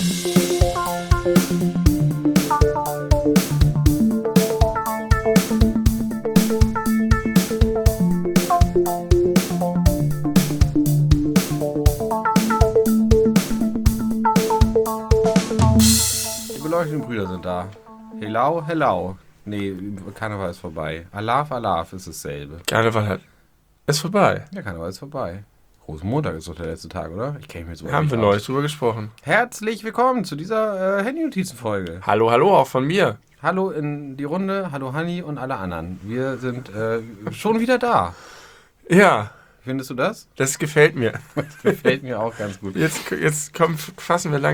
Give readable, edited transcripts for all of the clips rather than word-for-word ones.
Die beleuchteten Brüder sind da. Hello, hello. Nee, Karneval ist vorbei. Alaf, Alaf ist dasselbe. Karneval ist vorbei. Ja, Karneval ist vorbei. Rosenmontag ist doch der letzte Tag, oder? Ich kenne mich jetzt so Haben wir neulich drüber gesprochen. Herzlich willkommen zu dieser Handy-Notizen-Folge. Hallo, hallo, auch von mir. Hallo in die Runde, hallo Hanni und alle anderen. Wir sind schon wieder da. Ja. Findest du das? Das gefällt mir. Das gefällt mir auch ganz gut. Jetzt setzen wir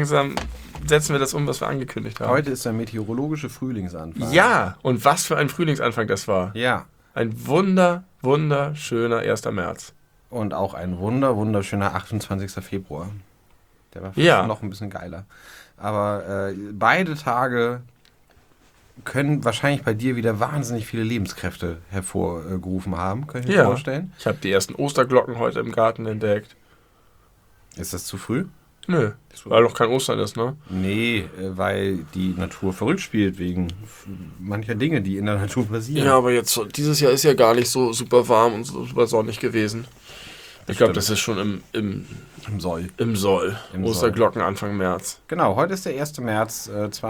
das um, was wir angekündigt haben. Heute ist der meteorologische Frühlingsanfang. Ja, und was für ein Frühlingsanfang das war. Ja. Ein wunderschöner 1. März. Und auch ein wunderschöner 28. Februar. Der war noch ein bisschen geiler. Aber beide Tage können wahrscheinlich bei dir wieder wahnsinnig viele Lebenskräfte hervorgerufen haben. Kann ich mir vorstellen? Ich habe die ersten Osterglocken heute im Garten entdeckt. Ist das zu früh? Nö, weil noch kein Ostern ist, ne? Nee, weil die Natur verrückt spielt wegen mancher Dinge, die in der Natur passieren. Ja, aber jetzt dieses Jahr ist ja gar nicht so super warm und so super sonnig gewesen. Ich glaube, das ist schon im Soll. Im Soll. Osterglocken Anfang März. Genau, heute ist der 1. März,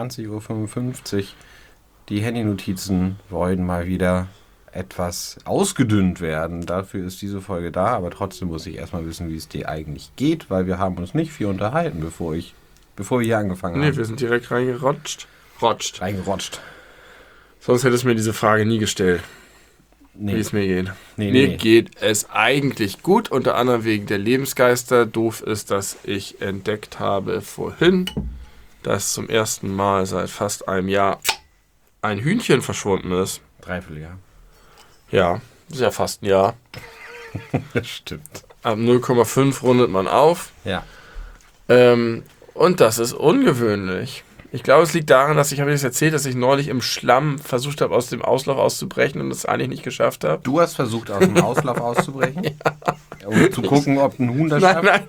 20.55 Uhr. Die Handy-Notizen wollen mal wieder etwas ausgedünnt werden. Dafür ist diese Folge da, aber trotzdem muss ich erstmal wissen, wie es dir eigentlich geht, weil wir haben uns nicht viel unterhalten, bevor wir hier angefangen haben. Nee, wir sind direkt reingerotscht. Reingerotscht. Sonst hättest du mir diese Frage nie gestellt. Nee. Wie es mir geht. Mir geht es eigentlich gut, unter anderem wegen der Lebensgeister. Doof ist, dass ich entdeckt habe vorhin, dass zum ersten Mal seit fast einem Jahr ein Hühnchen verschwunden ist. Dreivierteljahr. Ja, ist ja fast ein Jahr. Das stimmt. Ab 0,5 rundet man auf. Ja. Und das ist ungewöhnlich. Ich glaube, es liegt daran, dass ich habe jetzt erzählt, dass ich neulich im Schlamm versucht habe, aus dem Auslauf auszubrechen und es eigentlich nicht geschafft habe. Du hast versucht, aus dem Auslauf auszubrechen? Ja. Um zu gucken, ob ein Huhn das schafft?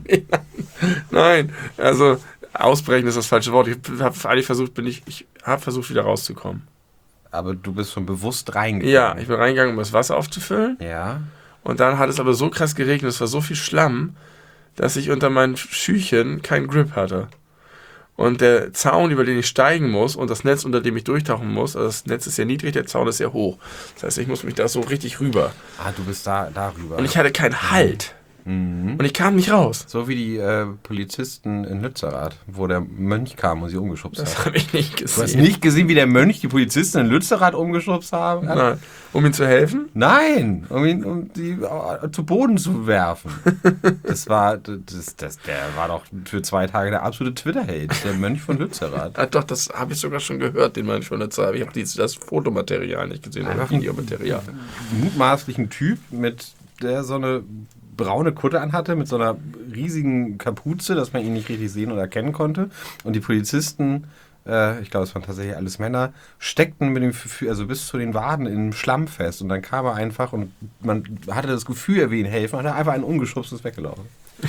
Nein. Also ausbrechen ist das falsche Wort. Ich habe versucht, wieder rauszukommen. Aber du bist schon bewusst reingegangen. Ja, ich bin reingegangen, um das Wasser aufzufüllen. Ja. Und dann hat es aber so krass geregnet, es war so viel Schlamm, dass ich unter meinen Schüchen keinen Grip hatte. Und der Zaun, über den ich steigen muss, und das Netz, unter dem ich durchtauchen muss, also das Netz ist ja niedrig, der Zaun ist ja hoch. Das heißt, ich muss mich da so richtig rüber. Ah, du bist da rüber. Und ich hatte keinen Halt. Mhm. Und ich kam nicht raus. So wie die Polizisten in Lützerath, wo der Mönch kam und sie umgeschubst hat. Das habe ich nicht gesehen. Du hast nicht gesehen, wie der Mönch die Polizisten in Lützerath umgeschubst haben? Nein. Um ihm zu helfen? Nein, um die zu Boden zu werfen. Der war doch für 2 Tage der absolute Twitter-Hate, der Mönch von Lützerath. Ah, doch, das habe ich sogar schon gehört, den Mönch von Lützerath. Ich habe das Fotomaterial nicht gesehen, Einfach oder Videomaterial. Mutmaßlichen Typ, der so eine braune Kutte anhatte, mit so einer riesigen Kapuze, dass man ihn nicht richtig sehen oder erkennen konnte. Und die Polizisten, ich glaube, es waren tatsächlich alles Männer, steckten mit dem also bis zu den Waden in Schlamm fest. Und dann kam er einfach und man hatte das Gefühl, er will ihnen helfen, und hat einfach einen umgeschubst und ist weggelaufen.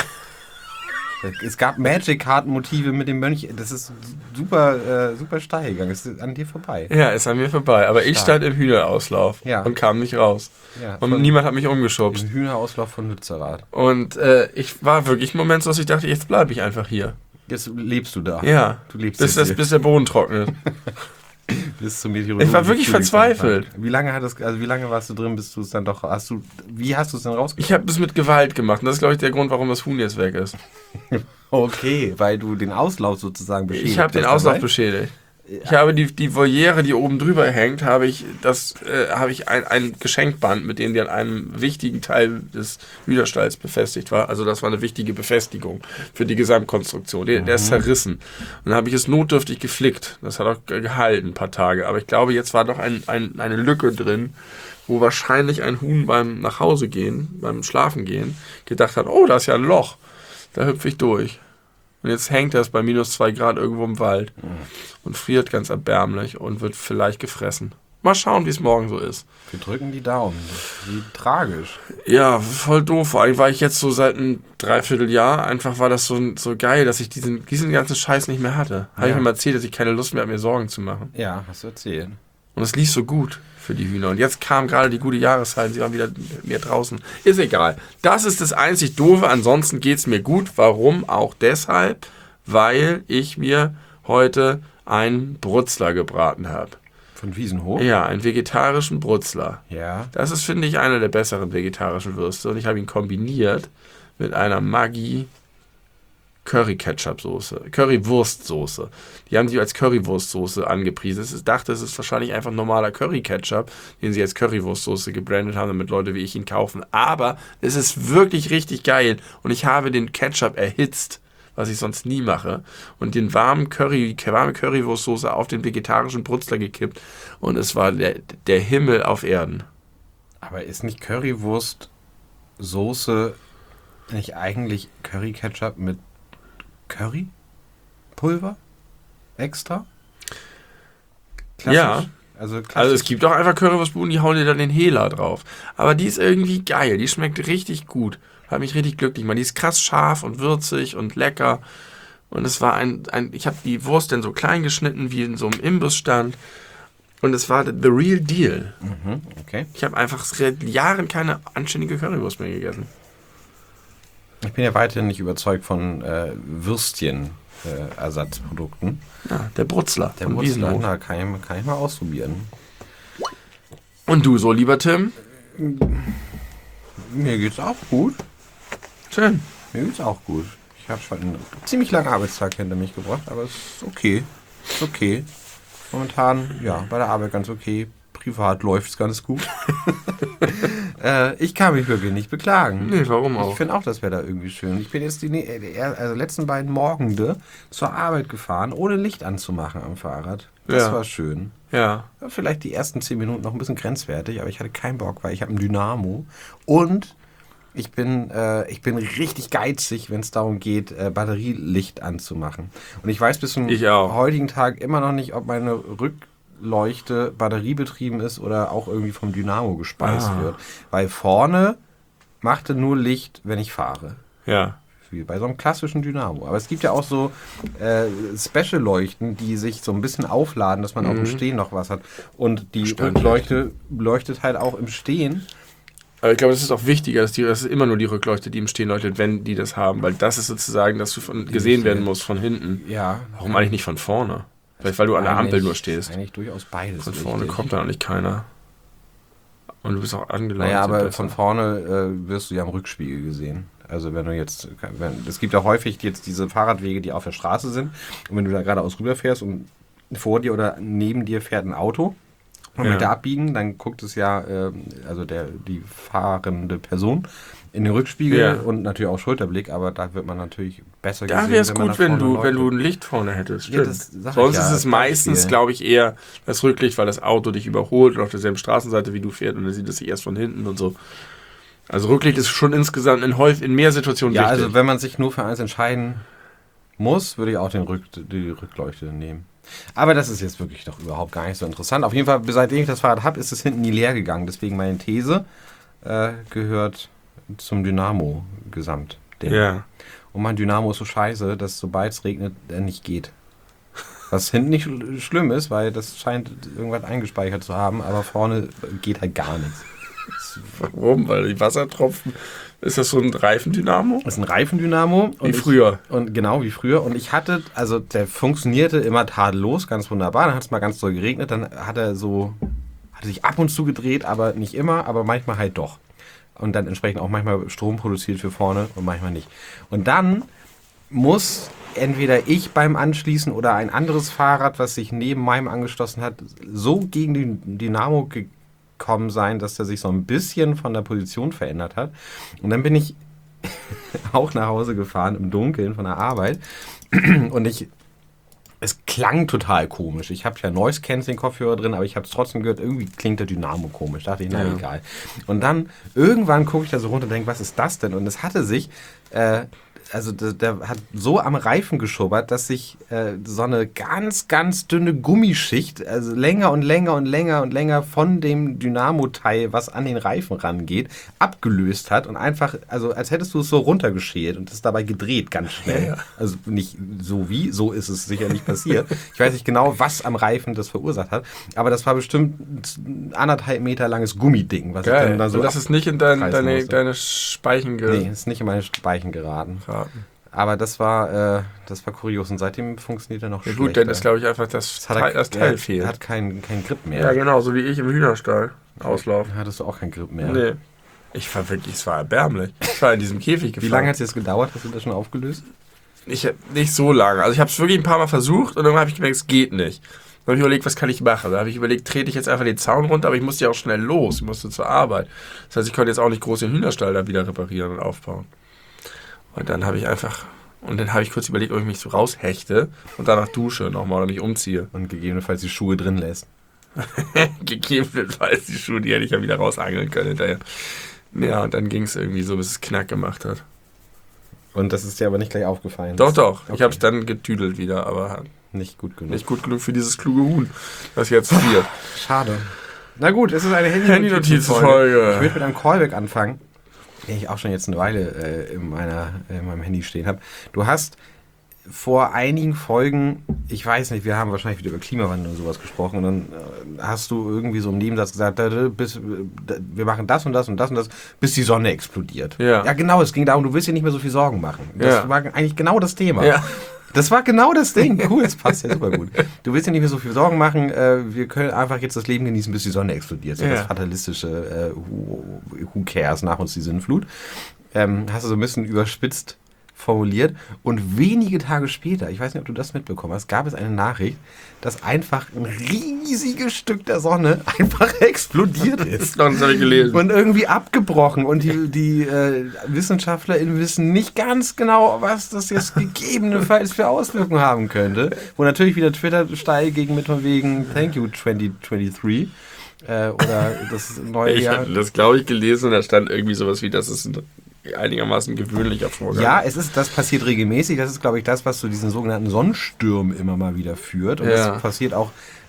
Es gab Magic-Karten-Motive mit dem Mönch. Das ist super steil gegangen. Es ist an dir vorbei. Ja, ist an mir vorbei. Aber ich stand im Hühnerauslauf und kam nicht raus. Ja, und niemand hat mich umgeschubst. Im Hühnerauslauf von Lützerath. Und ich war wirklich im Moment so, dass ich dachte, jetzt bleibe ich einfach hier. Jetzt lebst du da. Ja. Du lebst bis der Boden trocknet. Bis zum Meteorologen. Ich war wirklich verzweifelt. Wie lange warst du drin, bis du es dann doch wie hast du es denn rausgekriegt? Ich habe es mit Gewalt gemacht. Und das ist, glaube ich, der Grund, warum das Huhn jetzt weg ist. Okay, weil du den Auslauf sozusagen beschädigt hast. Ich habe den Auslauf beschädigt. Ich habe die Voliere, die oben drüber hängt, habe ich ein Geschenkband, mit dem die an einem wichtigen Teil des Hühnerstalls befestigt war. Also das war eine wichtige Befestigung für die Gesamtkonstruktion. Der ist zerrissen. Und dann habe ich es notdürftig geflickt. Das hat auch gehalten, ein paar Tage. Aber ich glaube, jetzt war doch eine Lücke drin, wo wahrscheinlich ein Huhn beim Nachhausegehen, beim Schlafengehen, gedacht hat, oh, da ist ja ein Loch. Da hüpfe ich durch. Und jetzt hängt das bei -2 Grad irgendwo im Wald und friert ganz erbärmlich und wird vielleicht gefressen. Mal schauen, wie es morgen so ist. Wir drücken die Daumen. Wie tragisch. Ja, voll doof. Vor allem war ich jetzt so seit einem Dreivierteljahr, einfach war das so geil, dass ich diesen ganzen Scheiß nicht mehr hatte. Habe ich mir mal erzählt, dass ich keine Lust mehr habe, mir Sorgen zu machen. Ja, hast du erzählt. Und es lief so gut für die Hühner. Und jetzt kam gerade die gute Jahreszeit, sie waren wieder mehr draußen. Ist egal. Das ist das einzig Doofe, ansonsten geht es mir gut. Warum? Auch deshalb, weil ich mir heute einen Brutzler gebraten habe. Von Wiesenhof? Ja, einen vegetarischen Brutzler. Ja. Das ist, finde ich, einer der besseren vegetarischen Würste. Und ich habe ihn kombiniert mit einer Maggi Curry-Ketchup-Soße, Currywurstsoße. Die haben sie als Currywurstsoße angepriesen. Ich dachte, es ist wahrscheinlich einfach normaler Curry-Ketchup, den sie als Currywurstsoße gebrandet haben, damit Leute wie ich ihn kaufen. Aber es ist wirklich richtig geil. Und ich habe den Ketchup erhitzt, was ich sonst nie mache, und den warme Currywurstsoße auf den vegetarischen Brutzler gekippt. Und es war der Himmel auf Erden. Aber ist nicht Currywurstsoße nicht eigentlich Curry-Ketchup mit Currypulver extra? Klassisch. Ja. Also es gibt auch einfach Currywurstbuden, die hauen dir dann den Hela drauf. Aber die ist irgendwie geil, die schmeckt richtig gut. Hat mich richtig glücklich gemacht. Die ist krass scharf und würzig und lecker. Und es war ich habe die Wurst dann so klein geschnitten, wie in so einem Imbissstand. Und es war the real deal. Mhm, okay. Ich habe einfach seit Jahren keine anständige Currywurst mehr gegessen. Ich bin ja weiterhin nicht überzeugt von Würstchen-Ersatzprodukten. Ja, der Brutzler. Der Brutzler, na, kann ich mal ausprobieren. Und du so, lieber Tim? Mir geht's auch gut. Schön. Mir geht's auch gut. Ich habe schon einen ziemlich langen Arbeitstag hinter mich gebracht, aber es ist okay. Ist okay. Momentan, ja, bei der Arbeit ganz okay. Privat läuft's ganz gut. Ich kann mich wirklich nicht beklagen. Nee, warum auch? Ich finde auch das Wetter irgendwie schön. Ich bin jetzt die letzten beiden Morgende zur Arbeit gefahren, ohne Licht anzumachen am Fahrrad. Das war schön. Ja. Vielleicht die ersten 10 Minuten noch ein bisschen grenzwertig, aber ich hatte keinen Bock, weil ich habe ein Dynamo. Und ich bin richtig geizig, wenn es darum geht, Batterielicht anzumachen. Und ich weiß bis zum heutigen Tag immer noch nicht, ob meine Rückleuchte batteriebetrieben ist oder auch irgendwie vom Dynamo gespeist wird. Weil vorne machte nur Licht, wenn ich fahre. Ja. Wie bei so einem klassischen Dynamo. Aber es gibt ja auch so Special-Leuchten, die sich so ein bisschen aufladen, dass man auch im Stehen noch was hat. Und die Rückleuchte leuchtet halt auch im Stehen. Aber ich glaube, das ist auch wichtiger, das ist immer nur die Rückleuchte, die im Stehen leuchtet, wenn die das haben. Weil das ist sozusagen, dass du gesehen werden musst von hinten. Ja. Warum eigentlich nicht von vorne? Vielleicht, weil du an der Ampel nur stehst. Eigentlich durchaus beides. Von vorne kommt da eigentlich keiner. Und du bist auch angelaufen. Naja, aber von vorne wirst du ja im Rückspiegel gesehen. Also wenn du jetzt, es gibt ja häufig jetzt diese Fahrradwege, die auf der Straße sind. Und wenn du da geradeaus rüberfährst und vor dir oder neben dir fährt ein Auto und möchte abbiegen, dann guckt es ja, also die fahrende Person in den Rückspiegel und natürlich auch Schulterblick, aber da wird man natürlich besser gesehen. Da wäre es gut, wenn du ein Licht vorne hättest. Ja, sonst ist es meistens, glaube ich, eher das Rücklicht, weil das Auto dich überholt und auf derselben Straßenseite wie du fährst und dann sieht es sich erst von hinten und so. Also Rücklicht ist schon insgesamt in mehr Situationen wichtig. Ja, also wenn man sich nur für eins entscheiden muss, würde ich auch die Rückleuchte nehmen. Aber das ist jetzt wirklich doch überhaupt gar nicht so interessant. Auf jeden Fall, seitdem ich das Fahrrad habe, ist es hinten nie leer gegangen. Deswegen meine These gehört zum Dynamo-Gesamt. Ja. Und mein Dynamo ist so scheiße, dass sobald es regnet, er nicht geht. Was hinten nicht schlimm ist, weil das scheint irgendwas eingespeichert zu haben, aber vorne geht halt gar nichts. Warum? Weil die Wassertropfen... Ist das so ein Reifendynamo? Das ist ein Reifendynamo. Wie früher. Genau, wie früher. Und ich hatte, also der funktionierte immer tadellos, ganz wunderbar. Dann hat es mal ganz doll geregnet. Dann hat er sich ab und zu gedreht, aber nicht immer, aber manchmal halt doch. Und dann entsprechend auch manchmal Strom produziert für vorne und manchmal nicht. Und dann muss entweder ich beim Anschließen oder ein anderes Fahrrad, was sich neben meinem angeschlossen hat, so gegen den Dynamo gekommen sein, dass der sich so ein bisschen von der Position verändert hat. Und dann bin ich auch nach Hause gefahren im Dunkeln von der Arbeit und es klang total komisch. Ich habe ja Noise-Canceling-Kopfhörer drin, aber ich habe es trotzdem gehört, irgendwie klingt der Dynamo komisch. Da dachte ich, na egal. Und dann irgendwann gucke ich da so runter und denke, was ist das denn? Und es hatte sich also der hat so am Reifen geschubbert, dass sich so eine ganz, ganz dünne Gummischicht, also länger und länger und länger und länger von dem Dynamo-Teil, was an den Reifen rangeht, abgelöst hat und einfach, also als hättest du es so runtergeschält und es dabei gedreht ganz schnell. Ja. Also nicht so ist es sicher nicht passiert. Ich weiß nicht genau, was am Reifen das verursacht hat, aber das war bestimmt ein 1,5 Meter langes Gummiding, was ich dann da so. Und das ist nicht in deine Speichen Nee, ist nicht in meine Speichen geraten. Aber das war kurios und seitdem funktioniert er noch schlechter. Gut, dann ist, glaube ich, einfach das Teil fehlt. Er hat keinen Grip mehr. Ja, genau, so wie ich im Hühnerstall auslaufen. Hattest du auch keinen Grip mehr? Nee. Es war erbärmlich. Ich war in diesem Käfig gefangen. Wie lange hat es jetzt gedauert? Hast du das schon aufgelöst? Nicht so lange. Also ich habe es wirklich ein paar Mal versucht und dann habe ich gemerkt, es geht nicht. Dann habe ich überlegt, was kann ich machen? Da habe ich überlegt, trete ich jetzt einfach den Zaun runter, aber ich musste ja auch schnell los. Ich musste zur Arbeit. Das heißt, ich konnte jetzt auch nicht groß den Hühnerstall da wieder reparieren und aufbauen. Und dann habe ich kurz überlegt, ob ich mich so raushechte und danach dusche nochmal oder mich umziehe. Und gegebenenfalls die Schuhe drin lässt. Gegebenenfalls die Schuhe, die hätte ich ja wieder rausangeln können hinterher. Ja, und dann ging es irgendwie so, bis es Knack gemacht hat. Und das ist dir aber nicht gleich aufgefallen? Doch. Okay. Ich habe es dann getüdelt wieder, aber nicht gut genug. Nicht gut genug für dieses kluge Huhn, das jetzt friert. Schade. Na gut, es ist eine Handy-Notiz-Folge. Ich will mit einem Callback anfangen, den ich auch schon jetzt eine Weile in meinem Handy stehen habe. Du hast vor einigen Folgen, ich weiß nicht, wir haben wahrscheinlich wieder über Klimawandel und sowas gesprochen und dann hast du irgendwie so im Nebensatz gesagt, wir machen das und das und das und das, bis die Sonne explodiert. Ja, genau, es ging darum, du willst dir nicht mehr so viel Sorgen machen. Das war eigentlich genau das Thema. Ja. Das war genau das Ding. Cool, das passt ja super gut. Du willst dir nicht mehr so viel Sorgen machen. Wir können einfach jetzt das Leben genießen, bis die Sonne explodiert. So das fatalistische Who cares, nach uns die Sinnflut. Hast du so ein bisschen überspitzt formuliert. Und wenige Tage später, ich weiß nicht, ob du das mitbekommen hast, gab es eine Nachricht, dass einfach ein riesiges Stück der Sonne einfach explodiert ist. Das habe ich gelesen. Und irgendwie abgebrochen. Und die WissenschaftlerInnen wissen nicht ganz genau, was das jetzt gegebenenfalls für Auswirkungen haben könnte. Wo natürlich wieder Twitter steil gegen mit von wegen Thank you 2023. Oder das neue Ich Jahr. hatte das, glaube ich, gelesen und da stand irgendwie sowas wie, das ist ein einigermaßen gewöhnlicher Vorgang. Ja, das passiert regelmäßig. Das ist, glaube ich, das, was zu diesen sogenannten Sonnenstürmen immer mal wieder führt. Und das passiert auch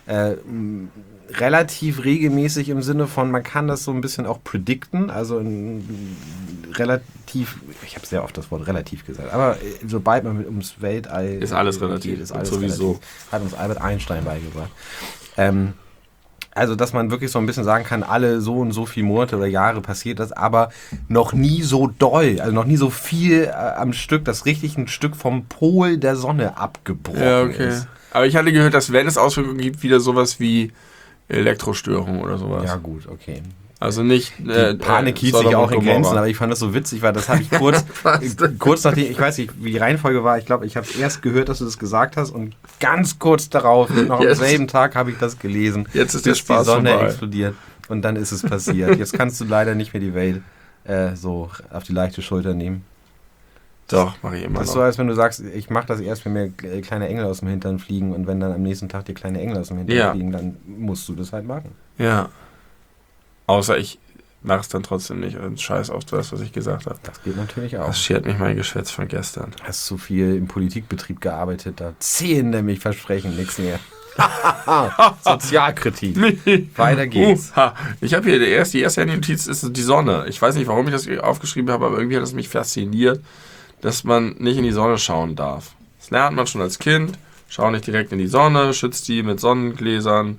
relativ regelmäßig im Sinne von, man kann das so ein bisschen auch predikten. Also relativ, ich habe sehr oft das Wort relativ gesagt, aber sobald man ums Weltall ist alles relativ. Geht, ist alles sowieso. Relativ. Hat uns Albert Einstein beigebracht. Also, dass man wirklich so ein bisschen sagen kann, alle so und so viele Monate oder Jahre passiert das, aber noch nie so doll, also noch nie so viel am Stück, dass richtig ein Stück vom Pol der Sonne abgebrochen ist. Aber ich hatte gehört, dass wenn es Auswirkungen gibt, wieder sowas wie Elektrostörungen oder sowas. Ja gut, okay. Also nicht... Die Panik hielt sich auch in Grenzen, aber ich fand das so witzig, weil das habe ich kurz nachdem, ich weiß nicht, wie die Reihenfolge war, ich glaube, ich habe erst gehört, dass du das gesagt hast und ganz kurz darauf, noch am selben Tag, habe ich das gelesen. Jetzt ist der Spaß die Sonne vorbei. Explodiert und dann ist es passiert. Jetzt kannst du leider nicht mehr die Welt so auf die leichte Schulter nehmen. Doch, mache ich immer noch. Das ist so, als wenn du sagst, ich mache das erst, wenn mir kleine Engel aus dem Hintern fliegen und wenn dann am nächsten Tag dir kleine Engel aus dem Hintern fliegen, dann musst du das halt machen. Ja. Außer ich mache es dann trotzdem nicht und scheiß auf das, was ich gesagt habe. Das geht natürlich auch. Das schert mich mein Geschwätz von gestern. Hast zu viel im Politikbetrieb gearbeitet, da zählen nämlich Versprechen nichts mehr. Sozialkritik. Weiter geht's. Ich habe hier die erste Handy-Notiz ist die Sonne. Ich weiß nicht, warum ich das aufgeschrieben habe, aber irgendwie hat es mich fasziniert, dass man nicht in die Sonne schauen darf. Das lernt man schon als Kind. Schau nicht direkt in die Sonne, schützt die mit Sonnenbrillengläsern,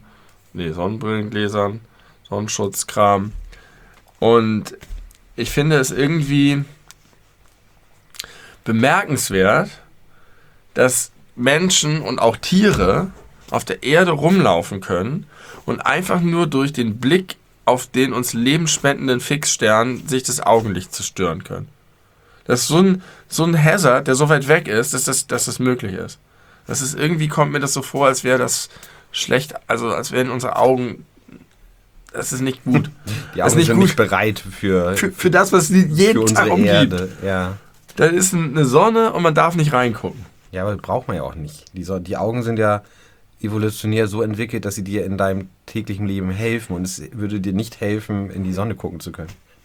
Sonnenschutzkram. Und ich finde es irgendwie bemerkenswert, dass Menschen und auch Tiere auf der Erde rumlaufen können und einfach nur durch den Blick auf den uns lebenspendenden Fixstern sich das Augenlicht zerstören können. Das ist so ein Hazard, der so weit weg ist, dass das möglich ist. Das ist irgendwie, kommt mir das so vor, als wäre das schlecht, also als wären unsere Augen, das ist nicht gut. Die Augen sind nicht bereit für das, was jeden Tag umgibt. Erde. Ja. Da ist eine Sonne und man darf nicht reingucken. Ja, aber das braucht man ja auch nicht. Die Augen sind ja evolutionär so entwickelt, dass sie dir in deinem täglichen Leben helfen und es würde dir nicht helfen, in die Sonne gucken zu können.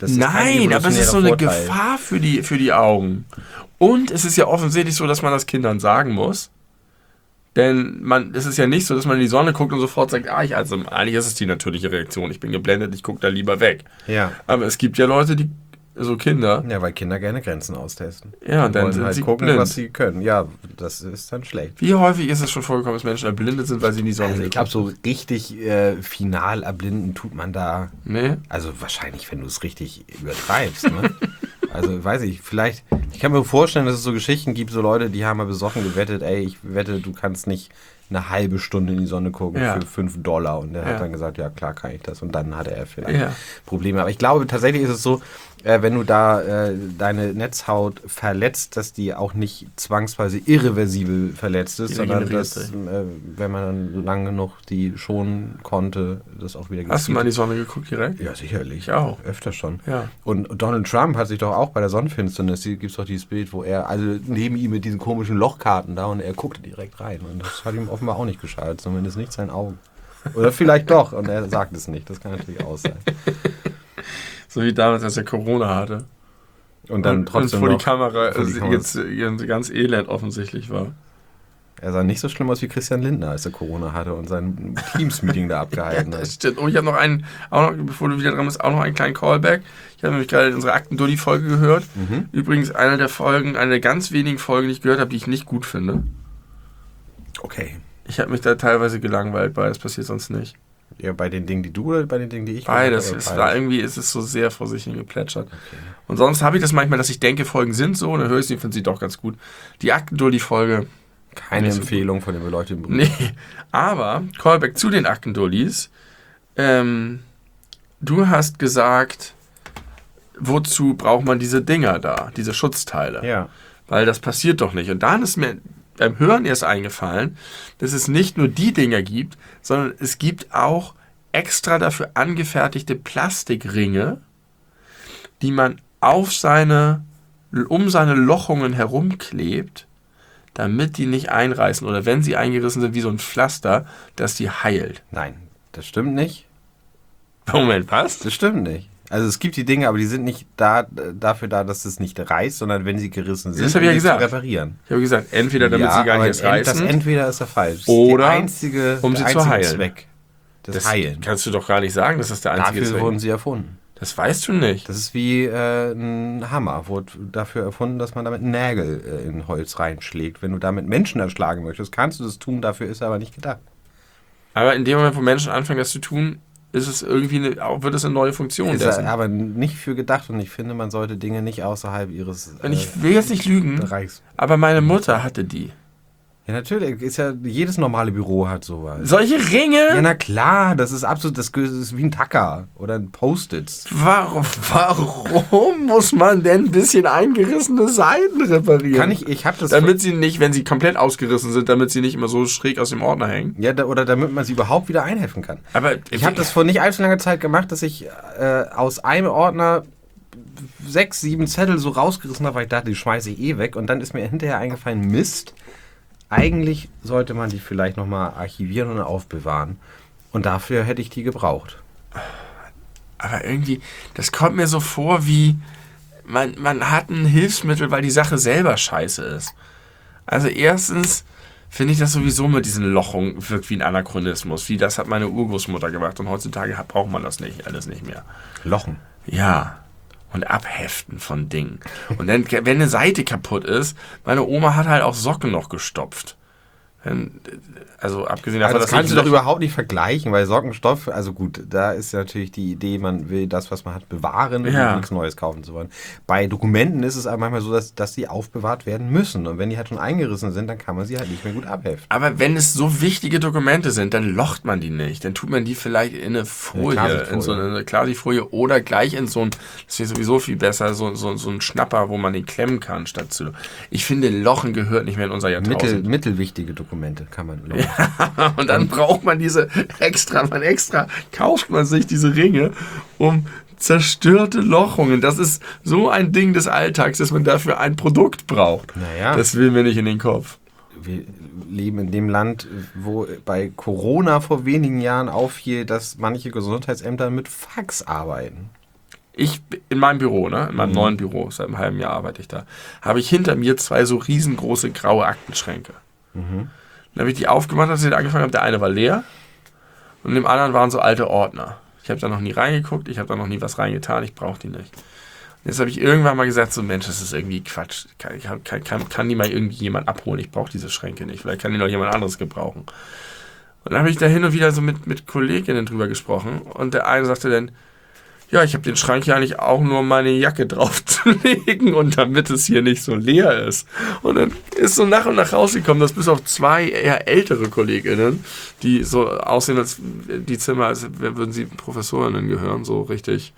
Nein, aber es ist so eine Gefahr für die Augen. Und es ist ja offensichtlich so, dass man das Kindern sagen muss. Denn es ist ja nicht so, dass man in die Sonne guckt und sofort sagt, eigentlich ist es die natürliche Reaktion. Ich bin geblendet, ich gucke da lieber weg. Ja. Aber es gibt ja Leute, so Kinder. Ja, weil Kinder gerne Grenzen austesten. Ja, und dann wollen sind halt sie gucken, blind. was sie können. Ja, das ist dann schlecht. Wie häufig ist es schon vorgekommen, dass Menschen erblindet sind, weil sie in die Sonne Also ich glaube, so richtig final erblinden tut man da. Nee? Also wahrscheinlich, wenn du es richtig übertreibst. Ne? Also weiß ich, vielleicht, ich kann mir vorstellen, dass es so Geschichten gibt, so Leute, die haben mal besoffen gewettet, ich wette, du kannst nicht eine halbe Stunde in die Sonne gucken für $5. Und der hat dann gesagt, ja klar kann ich das. Und dann hatte er vielleicht Probleme. Aber ich glaube, tatsächlich ist es so, wenn du da deine Netzhaut verletzt, dass die auch nicht zwangsweise irreversibel verletzt ist, sondern dass, wenn man dann lang genug die schonen konnte, das auch wieder Hast du mal in die Sonne geguckt direkt? Ja, sicherlich. Ich auch. Öfter schon. Ja. Und Donald Trump hat sich doch auch bei der Sonnenfinsternis, gibt es doch dieses Bild, wo er, also neben ihm mit diesen komischen Lochkarten da und er guckte direkt rein. Und das hat ihm offenbar auch nicht geschadet, zumindest nicht seinen Augen. Oder vielleicht doch, und er sagt es nicht. Das kann natürlich auch sein. So wie damals, als er Corona hatte. Und dann trotzdem vor die noch Kamera jetzt ganz elend offensichtlich war. Er sah nicht so schlimm aus wie Christian Lindner, als er Corona hatte und sein Teams-Meeting da abgehalten hat. Das stimmt. Und ich habe bevor du wieder dran bist, auch noch einen kleinen Callback. Ich habe nämlich gerade unsere Akten-Dulli-Folge gehört. Übrigens eine der ganz wenigen Folgen, die ich gehört habe, die ich nicht gut finde. Okay. Ich habe mich da teilweise gelangweilt bei, das passiert sonst nicht. Ja, bei den Dingen, die du oder bei den Dingen, die ich beides. Irgendwie ist es so sehr vor sich hin geplätschert. Okay. Und sonst habe ich das manchmal, dass ich denke, Folgen sind so, und dann höre ich sie und finde sie doch ganz gut. Die Akten-Dulli-Folge. Keine Empfehlung von den beleuchteten Brüdern. Nee, aber Callback zu den Akten-Dullis. Du hast gesagt, wozu braucht man diese Dinger da, diese Schutzteile? Ja. Weil das passiert doch nicht. Und dann ist mir beim Hören erst eingefallen, dass es nicht nur die Dinger gibt, sondern es gibt auch extra dafür angefertigte Plastikringe, die man um seine Lochungen herumklebt, damit die nicht einreißen oder wenn sie eingerissen sind wie so ein Pflaster, dass die heilt. Nein, das stimmt nicht. Moment, was? Das stimmt nicht. Also es gibt die Dinge, aber die sind nicht dafür da, dass es nicht reißt, sondern wenn sie gerissen sind, das habe ich ja gesagt. zu reparieren. Ich habe gesagt, entweder damit sie gar nicht erst reißen. Das entweder ist ja falsch. Oder um sie zu heilen. Zweck. Das Heilen. Kannst du doch gar nicht sagen, dass das der einzige Zweck ist. Dafür wurden sie erfunden. Das weißt du nicht. Das ist wie ein Hammer. Wurde dafür erfunden, dass man damit Nägel in Holz reinschlägt. Wenn du damit Menschen erschlagen möchtest, kannst du das tun, dafür ist aber nicht gedacht. Aber in dem Moment, wo Menschen anfangen, das zu tun, ist es irgendwie wird es eine neue Funktion dessen. Aber nicht für gedacht, und ich finde, man sollte Dinge nicht außerhalb ihres und ich will jetzt nicht lügen, Bereichs. Aber meine Mutter hatte die. Ja, natürlich. Jedes normale Büro hat sowas. Solche Ringe? Ja, na klar. Das ist absolut, das ist wie ein Tacker oder ein Post-its. Warum muss man denn ein bisschen eingerissene Seiten reparieren? Ich habe das... Damit sie nicht, wenn sie komplett ausgerissen sind, damit sie nicht immer so schräg aus dem Ordner hängen. Ja, oder damit man sie überhaupt wieder einheften kann. Aber ich habe das vor nicht allzu langer Zeit gemacht, dass ich aus einem Ordner 6, 7 Zettel so rausgerissen habe, weil ich dachte, die schmeiße ich weg. Und dann ist mir hinterher eingefallen, Mist, eigentlich sollte man die vielleicht nochmal archivieren und aufbewahren. Und dafür hätte ich die gebraucht. Aber irgendwie, das kommt mir so vor, wie man hat ein Hilfsmittel, weil die Sache selber scheiße ist. Also erstens finde ich das sowieso mit diesen Lochungen wirkt wie ein Anachronismus. Wie das hat meine Urgroßmutter gemacht und heutzutage braucht man das nicht, alles nicht mehr. Lochen? Ja. Und Abheften von Dingen. Und dann, wenn eine Seite kaputt ist, meine Oma hat halt auch Socken noch gestopft. Also abgesehen davon, das kannst du doch überhaupt nicht vergleichen, weil Sockenstoff, also gut, da ist ja natürlich die Idee, man will das, was man hat, bewahren und nichts Neues kaufen zu wollen. Bei Dokumenten ist es aber manchmal so, dass die aufbewahrt werden müssen. Und wenn die halt schon eingerissen sind, dann kann man sie halt nicht mehr gut abheften. Aber wenn es so wichtige Dokumente sind, dann locht man die nicht. Dann tut man die vielleicht in eine Folie, in so eine Klarsichtfolie oder gleich in so ein, das ist sowieso viel besser, so ein Schnapper, wo man den klemmen kann, statt zu. Ich finde, Lochen gehört nicht mehr in unser Jahrtausend. Mittelwichtige Dokumente kann man lochen. Ja, und dann braucht man kauft man sich diese Ringe, um zerstörte Lochungen. Das ist so ein Ding des Alltags, dass man dafür ein Produkt braucht. Naja. Das will mir nicht in den Kopf. Wir leben in dem Land, wo bei Corona vor wenigen Jahren auffiel, dass manche Gesundheitsämter mit Fax arbeiten. in meinem Büro, ne, in meinem neuen Büro, seit einem halben Jahr arbeite ich da, habe ich hinter mir 2 so riesengroße graue Aktenschränke. Dann habe ich die aufgemacht, als ich angefangen habe. Der eine war leer und im anderen waren so alte Ordner. Ich habe da noch nie reingeguckt, ich habe da noch nie was reingetan, ich brauche die nicht. Und jetzt habe ich irgendwann mal gesagt, so Mensch, das ist irgendwie Quatsch. Kann die mal irgendwie jemand abholen? Ich brauche diese Schränke nicht. Vielleicht kann die noch jemand anderes gebrauchen. Und dann habe ich da hin und wieder so mit Kolleginnen drüber gesprochen und der eine sagte dann, ja, ich habe den Schrank ja eigentlich auch nur, um meine Jacke drauf zu legen und damit es hier nicht so leer ist. Und dann ist so nach und nach rausgekommen, dass bis auf 2 eher ältere Kolleginnen, die so aussehen, als die Zimmer, als würden sie Professorinnen gehören, so richtig,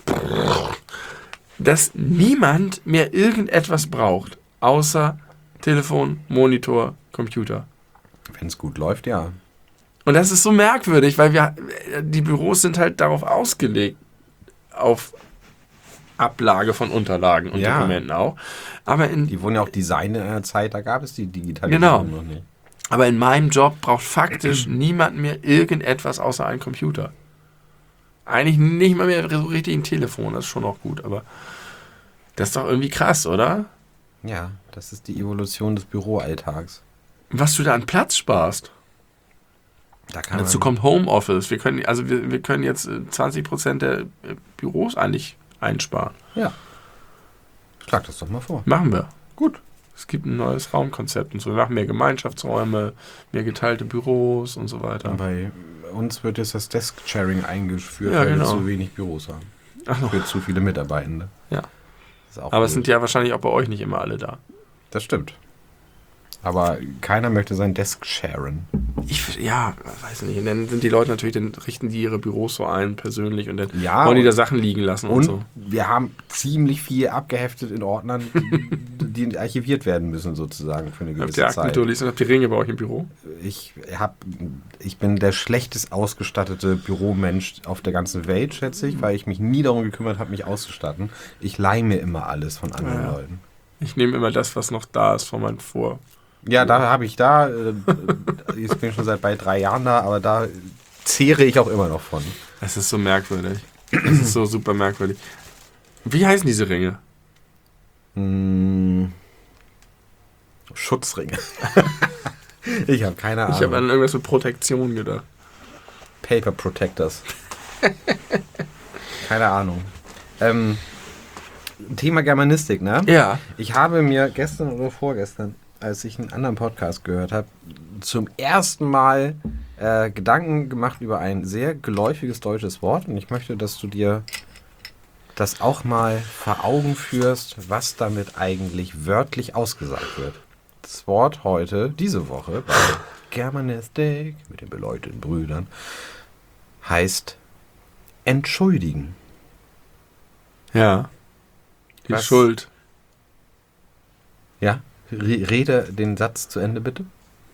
dass niemand mehr irgendetwas braucht, außer Telefon, Monitor, Computer. Wenn es gut läuft, ja. Und das ist so merkwürdig, weil die Büros sind halt darauf ausgelegt, auf Ablage von Unterlagen und Dokumenten auch. Aber die wurden ja auch designt in einer Zeit, da gab es die Digitalisierung noch nicht. Aber in meinem Job braucht faktisch niemand mehr irgendetwas außer einen Computer. Eigentlich nicht mal mehr so richtig ein Telefon, das ist schon auch gut, aber das ist doch irgendwie krass, oder? Ja, das ist die Evolution des Büroalltags. Was du da an Platz sparst. Dazu kommt Homeoffice. Wir können jetzt 20% der Büros eigentlich einsparen. Ja. Schlag das doch mal vor. Machen wir. Gut. Es gibt ein neues Raumkonzept und so. Wir machen mehr Gemeinschaftsräume, mehr geteilte Büros und so weiter. Bei uns wird jetzt das Desk-Sharing eingeführt, weil wir zu wenig Büros haben. Für zu viele Mitarbeitende. Ja. Aber es sind ja wahrscheinlich auch bei euch nicht immer alle da. Das stimmt. Aber keiner möchte sein Desk sharen. Weiß nicht. Und dann sind die Leute natürlich, dann richten die ihre Büros so ein, persönlich, und dann ja, wollen die da Sachen liegen lassen und so. Wir haben ziemlich viel abgeheftet in Ordnern, die archiviert werden müssen, sozusagen, für eine gewisse Zeit. Habt ihr Akten durchlesen? Habt ihr Ringe bei euch im Büro? Ich bin der schlechtest ausgestattete Büromensch auf der ganzen Welt, schätze ich, weil ich mich nie darum gekümmert habe, mich auszustatten. Ich leihe mir immer alles von anderen Leuten. Ich nehme immer das, was noch da ist, von meinem Vor. Ja, ich bin schon seit bald 3 Jahren da, aber da zehre ich auch immer noch von. Es ist so merkwürdig. Es ist so super merkwürdig. Wie heißen diese Ringe? Schutzringe. Ich habe keine Ahnung. Ich habe an irgendwas mit Protektion gedacht. Paper Protectors. Keine Ahnung. Thema Germanistik, ne? Ja. Ich habe mir gestern oder vorgestern, als ich einen anderen Podcast gehört habe, zum ersten Mal Gedanken gemacht über ein sehr geläufiges deutsches Wort. Und ich möchte, dass du dir das auch mal vor Augen führst, was damit eigentlich wörtlich ausgesagt wird. Das Wort heute, diese Woche, bei Germanistik mit den beleuchteten Brüdern, heißt entschuldigen. Ja. Die Schuld. Ja, rede den Satz zu Ende, bitte.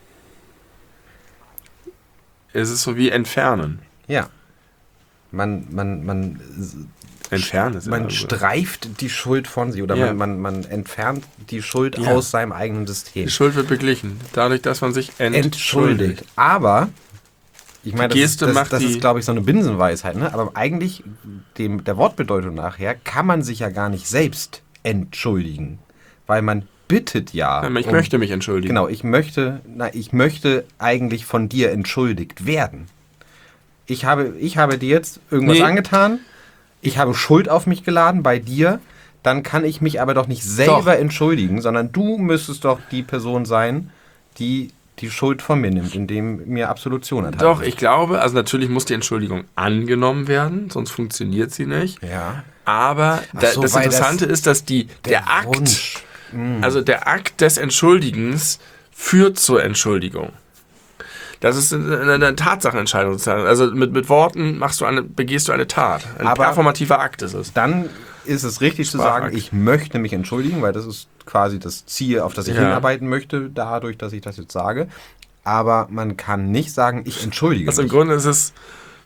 Es ist so wie entfernen. Ja. Man entfernen ist man streift die Schuld von sich oder man entfernt die Schuld aus seinem eigenen System. Die Schuld wird beglichen, dadurch, dass man sich entschuldigt. Aber ich meine, das ist, glaube ich, so eine Binsenweisheit, ne? Aber eigentlich, der Wortbedeutung nachher, kann man sich ja gar nicht selbst entschuldigen. Weil man bittet ja. Ich möchte mich entschuldigen. Genau, ich möchte eigentlich von dir entschuldigt werden. Ich habe dir jetzt irgendwas angetan, ich habe Schuld auf mich geladen bei dir, dann kann ich mich aber doch nicht selber entschuldigen, sondern du müsstest doch die Person sein, die Schuld von mir nimmt, indem mir Absolution erteilt. Doch, ich glaube, also natürlich muss die Entschuldigung angenommen werden, sonst funktioniert sie nicht. Ja. Aber das Interessante ist, dass der Akt, also der Akt des Entschuldigens führt zur Entschuldigung. Das ist eine Tatsachenentscheidung sozusagen. Also mit Worten begehst du eine Tat. Ein performativer Akt ist es. Dann ist es richtig zu sagen, ich möchte mich entschuldigen, weil das ist quasi das Ziel, auf das ich hinarbeiten möchte, dadurch, dass ich das jetzt sage. Aber man kann nicht sagen, ich entschuldige mich. Also im Grunde ist es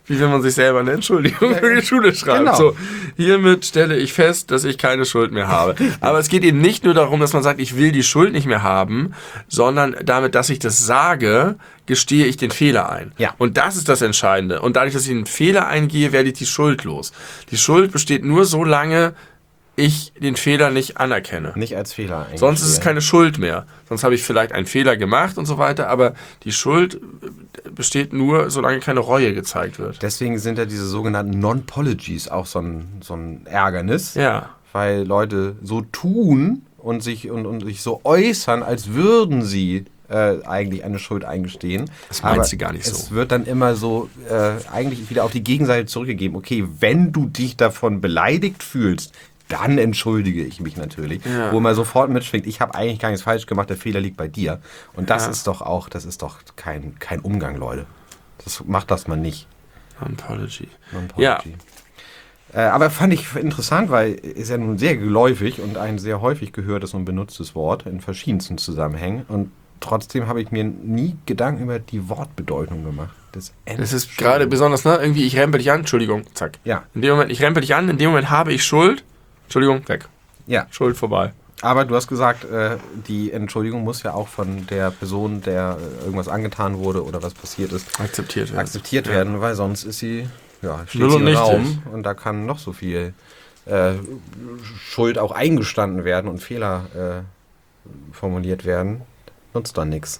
wie wenn man sich selber eine Entschuldigung für die Schule schreibt. Genau. So, hiermit stelle ich fest, dass ich keine Schuld mehr habe. Aber es geht eben nicht nur darum, dass man sagt, ich will die Schuld nicht mehr haben, sondern damit, dass ich das sage, gestehe ich den Fehler ein. Ja. Und das ist das Entscheidende. Und dadurch, dass ich einen Fehler eingehe, werde ich die Schuld los. Die Schuld besteht nur so lange, ich den Fehler nicht anerkenne. Nicht als Fehler eigentlich. Sonst ist es keine Schuld mehr. Sonst habe ich vielleicht einen Fehler gemacht und so weiter, aber die Schuld besteht nur, solange keine Reue gezeigt wird. Deswegen sind ja diese sogenannten Non-Pologies auch so ein Ärgernis. Ja. Weil Leute so tun und sich so äußern, als würden sie eigentlich eine Schuld eingestehen. Das meinst du gar nicht so. Es wird dann immer so eigentlich wieder auf die Gegenseite zurückgegeben. Okay, wenn du dich davon beleidigt fühlst, dann entschuldige ich mich natürlich. Ja. Wo man sofort mitschwingt, ich habe eigentlich gar nichts falsch gemacht, der Fehler liegt bei dir. Und das Ja. ist doch kein Umgang, Leute. Macht das mal nicht. Non-Apology. Non-Apology. Aber fand ich interessant, weil ist ja nun sehr geläufig und ein sehr häufig gehörtes und benutztes Wort in verschiedensten Zusammenhängen. Und trotzdem habe ich mir nie Gedanken über die Wortbedeutung gemacht. Das ist gerade besonders, ne? Irgendwie, ich rempel dich an, Entschuldigung, zack. Ja. In dem Moment, ich rempel dich an, in dem Moment habe ich Schuld, Entschuldigung, weg. Ja. Schuld vorbei. Aber du hast gesagt, die Entschuldigung muss ja auch von der Person, der irgendwas angetan wurde oder was passiert ist, Akzeptiert werden, weil sonst ist sie, steht Null sie und im nichtig. Raum und da kann noch so viel Schuld auch eingestanden werden und Fehler formuliert werden. Nutzt dann nichts.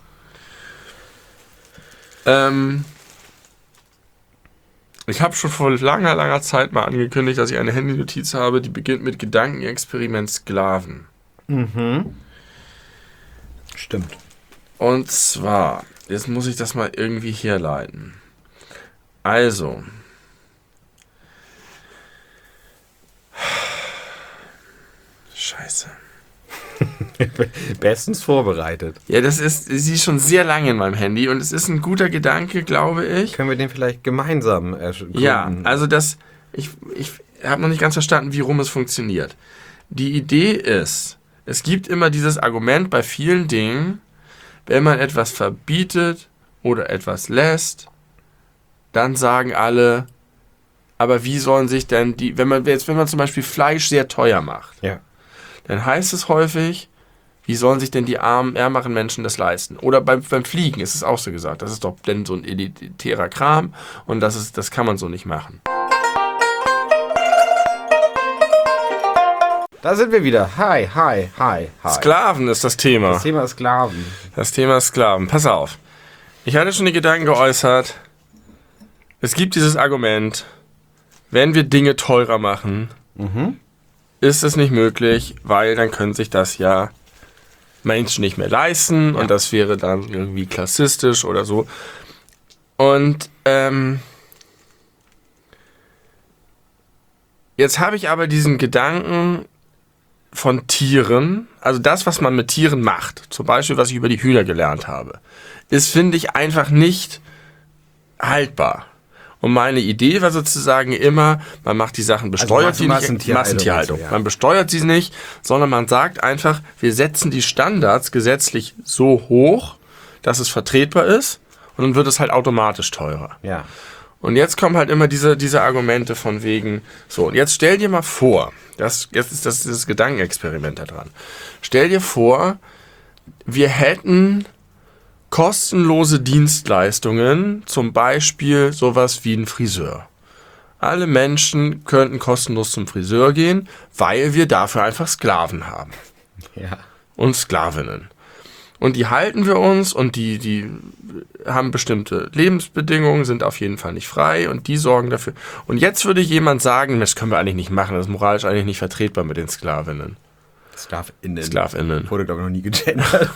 Ich habe schon vor langer Zeit mal angekündigt, dass ich eine Handynotiz habe, die beginnt mit Gedankenexperiment Sklaven. Mhm. Stimmt. Und zwar, jetzt muss ich das mal irgendwie herleiten. Also. Scheiße. Bestens vorbereitet. Ja, sie ist schon sehr lange in meinem Handy und es ist ein guter Gedanke, glaube ich. Können wir den vielleicht gemeinsam ergründen? Ja, also ich habe noch nicht ganz verstanden, wie rum es funktioniert. Die Idee ist, es gibt immer dieses Argument bei vielen Dingen, wenn man etwas verbietet oder etwas lässt, dann sagen alle, aber wie sollen sich denn wenn man zum Beispiel Fleisch sehr teuer macht, Ja. dann heißt es häufig, wie sollen sich denn die ärmeren Menschen das leisten? Oder beim Fliegen ist es auch so gesagt, das ist doch denn so ein elitärer Kram und das kann man so nicht machen. Da sind wir wieder. Hi. Sklaven ist das Thema. Das Thema ist Sklaven. Das Thema ist Sklaven. Pass auf. Ich hatte schon die Gedanken geäußert. Es gibt dieses Argument, wenn wir Dinge teurer machen, ist es nicht möglich, weil dann können sich das ja Menschen nicht mehr leisten und das wäre dann irgendwie klassistisch oder so. Und jetzt habe ich aber diesen Gedanken von Tieren, also das, was man mit Tieren macht, zum Beispiel, was ich über die Hühner gelernt habe, ist, finde ich, einfach nicht haltbar. Und meine Idee war sozusagen immer, man macht die Sachen, besteuert die nicht, Massentierhaltung. Ja. Man besteuert sie nicht, sondern man sagt einfach, wir setzen die Standards gesetzlich so hoch, dass es vertretbar ist und dann wird es halt automatisch teurer. Ja. Und jetzt kommen halt immer diese Argumente von wegen, so, und jetzt stell dir mal vor, jetzt ist das Gedankenexperiment da dran. Stell dir vor, wir hätten kostenlose Dienstleistungen, zum Beispiel sowas wie ein Friseur. Alle Menschen könnten kostenlos zum Friseur gehen, weil wir dafür einfach Sklaven haben. Ja. Und Sklavinnen. Und die halten wir uns und die haben bestimmte Lebensbedingungen, sind auf jeden Fall nicht frei und die sorgen dafür. Und jetzt würde jemand sagen, das können wir eigentlich nicht machen, das ist moralisch eigentlich nicht vertretbar mit den Sklavinnen. Sklavinnen. Wurde, glaube ich, noch nie gegendert.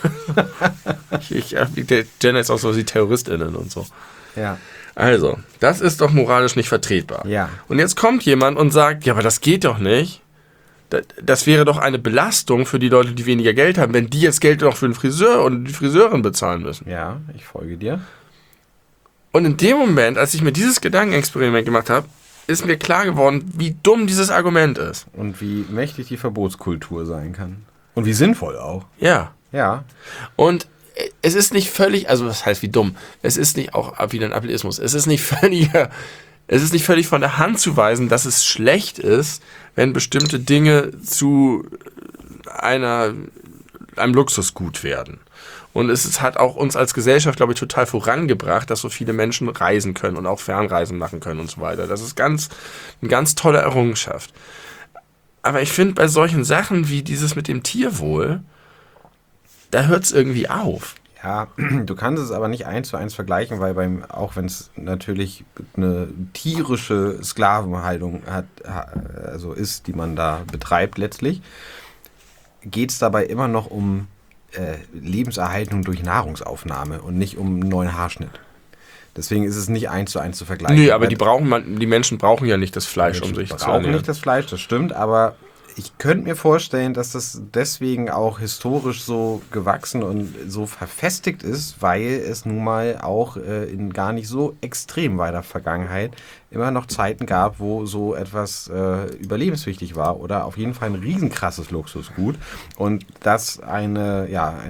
Der Gender ist auch so wie TerroristInnen und so. Ja. Also, das ist doch moralisch nicht vertretbar. Ja. Und jetzt kommt jemand und sagt, ja, aber das geht doch nicht. Das wäre doch eine Belastung für die Leute, die weniger Geld haben, wenn die jetzt Geld noch für den Friseur und die Friseurin bezahlen müssen. Ja, ich folge dir. Und in dem Moment, als ich mir dieses Gedankenexperiment gemacht habe, ist mir klar geworden, wie dumm dieses Argument ist. Und wie mächtig die Verbotskultur sein kann. Und wie sinnvoll auch. Ja. Ja. Und es ist nicht völlig, also was heißt wie dumm? Es ist nicht auch wieder ein Ableismus. Es ist nicht völliger es ist nicht völlig von der Hand zu weisen, dass es schlecht ist, wenn bestimmte Dinge zu einem Luxusgut werden. Und es hat auch uns als Gesellschaft, glaube ich, total vorangebracht, dass so viele Menschen reisen können und auch Fernreisen machen können und so weiter. Das ist eine ganz tolle Errungenschaft. Aber ich finde, bei solchen Sachen wie dieses mit dem Tierwohl, da hört es irgendwie auf. Ja, du kannst es aber nicht 1:1 vergleichen, weil auch wenn es natürlich eine tierische Sklavenhaltung also ist, die man da betreibt letztlich, geht es dabei immer noch um Lebenserhaltung durch Nahrungsaufnahme und nicht um einen neuen Haarschnitt. Deswegen ist es nicht 1:1 zu vergleichen. Nee, aber die Menschen brauchen ja nicht das Fleisch, um sich zu ernähren. Brauchen nicht das Fleisch, das stimmt, aber ich könnte mir vorstellen, dass das deswegen auch historisch so gewachsen und so verfestigt ist, weil es nun mal auch in gar nicht so extrem weiter Vergangenheit immer noch Zeiten gab, wo so etwas überlebenswichtig war oder auf jeden Fall ein riesenkrasses Luxusgut und das eine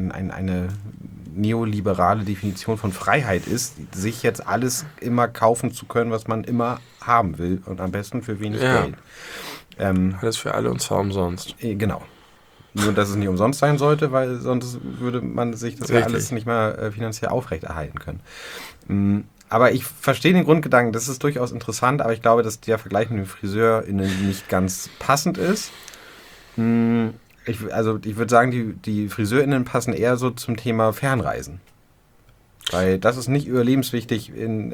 neoliberale Definition von Freiheit ist, sich jetzt alles immer kaufen zu können, was man immer haben will und am besten für wenig Geld. Alles für alle und zwar umsonst. Genau. Nur, dass es nicht umsonst sein sollte, weil sonst würde man sich das ja alles nicht mehr finanziell aufrechterhalten können. Aber ich verstehe den Grundgedanken, das ist durchaus interessant, aber ich glaube, dass der Vergleich mit den FriseurInnen nicht ganz passend ist. Ich würde sagen, die FriseurInnen passen eher so zum Thema Fernreisen. Weil das ist nicht überlebenswichtig,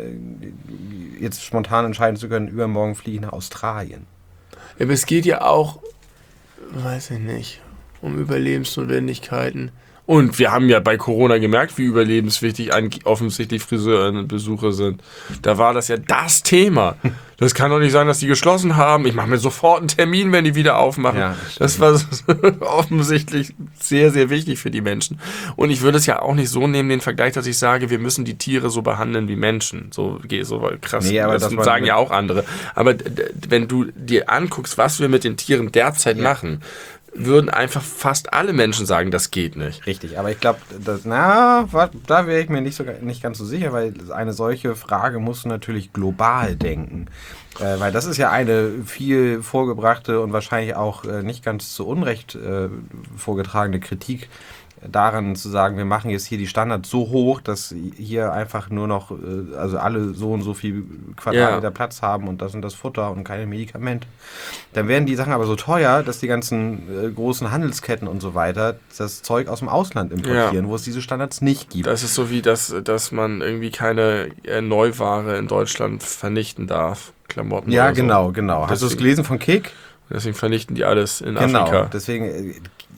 jetzt spontan entscheiden zu können, übermorgen fliege ich nach Australien. Ja, aber es geht ja auch, weiß ich nicht, um Überlebensnotwendigkeiten. Und wir haben ja bei Corona gemerkt, wie überlebenswichtig offensichtlich Friseurbesuche sind. Da war das ja das Thema. Das kann doch nicht sein, dass die geschlossen haben. Ich mache mir sofort einen Termin, wenn die wieder aufmachen. Ja, das war offensichtlich sehr, sehr wichtig für die Menschen. Und ich würde es ja auch nicht so nehmen, den Vergleich, dass ich sage, wir müssen die Tiere so behandeln wie Menschen. So krass. Nee, aber das sagen ja auch andere. Aber wenn du dir anguckst, was wir mit den Tieren derzeit machen, würden einfach fast alle Menschen sagen, das geht nicht. Richtig, aber ich glaube, da wäre ich mir nicht ganz so sicher, weil eine solche Frage musst du natürlich global denken. Weil das ist ja eine viel vorgebrachte und wahrscheinlich auch nicht ganz zu Unrecht vorgetragene Kritik daran zu sagen, wir machen jetzt hier die Standards so hoch, dass hier einfach nur noch, also alle so und so viel Quadratmeter Platz haben und das und das Futter und keine Medikamente. Dann werden die Sachen aber so teuer, dass die ganzen großen Handelsketten und so weiter das Zeug aus dem Ausland importieren, wo es diese Standards nicht gibt. Das ist so wie, dass man irgendwie keine Neuware in Deutschland vernichten darf. Klamotten ja, oder so. Genau. Hast du es gelesen von Kick? Deswegen vernichten die alles in Afrika. Genau, deswegen...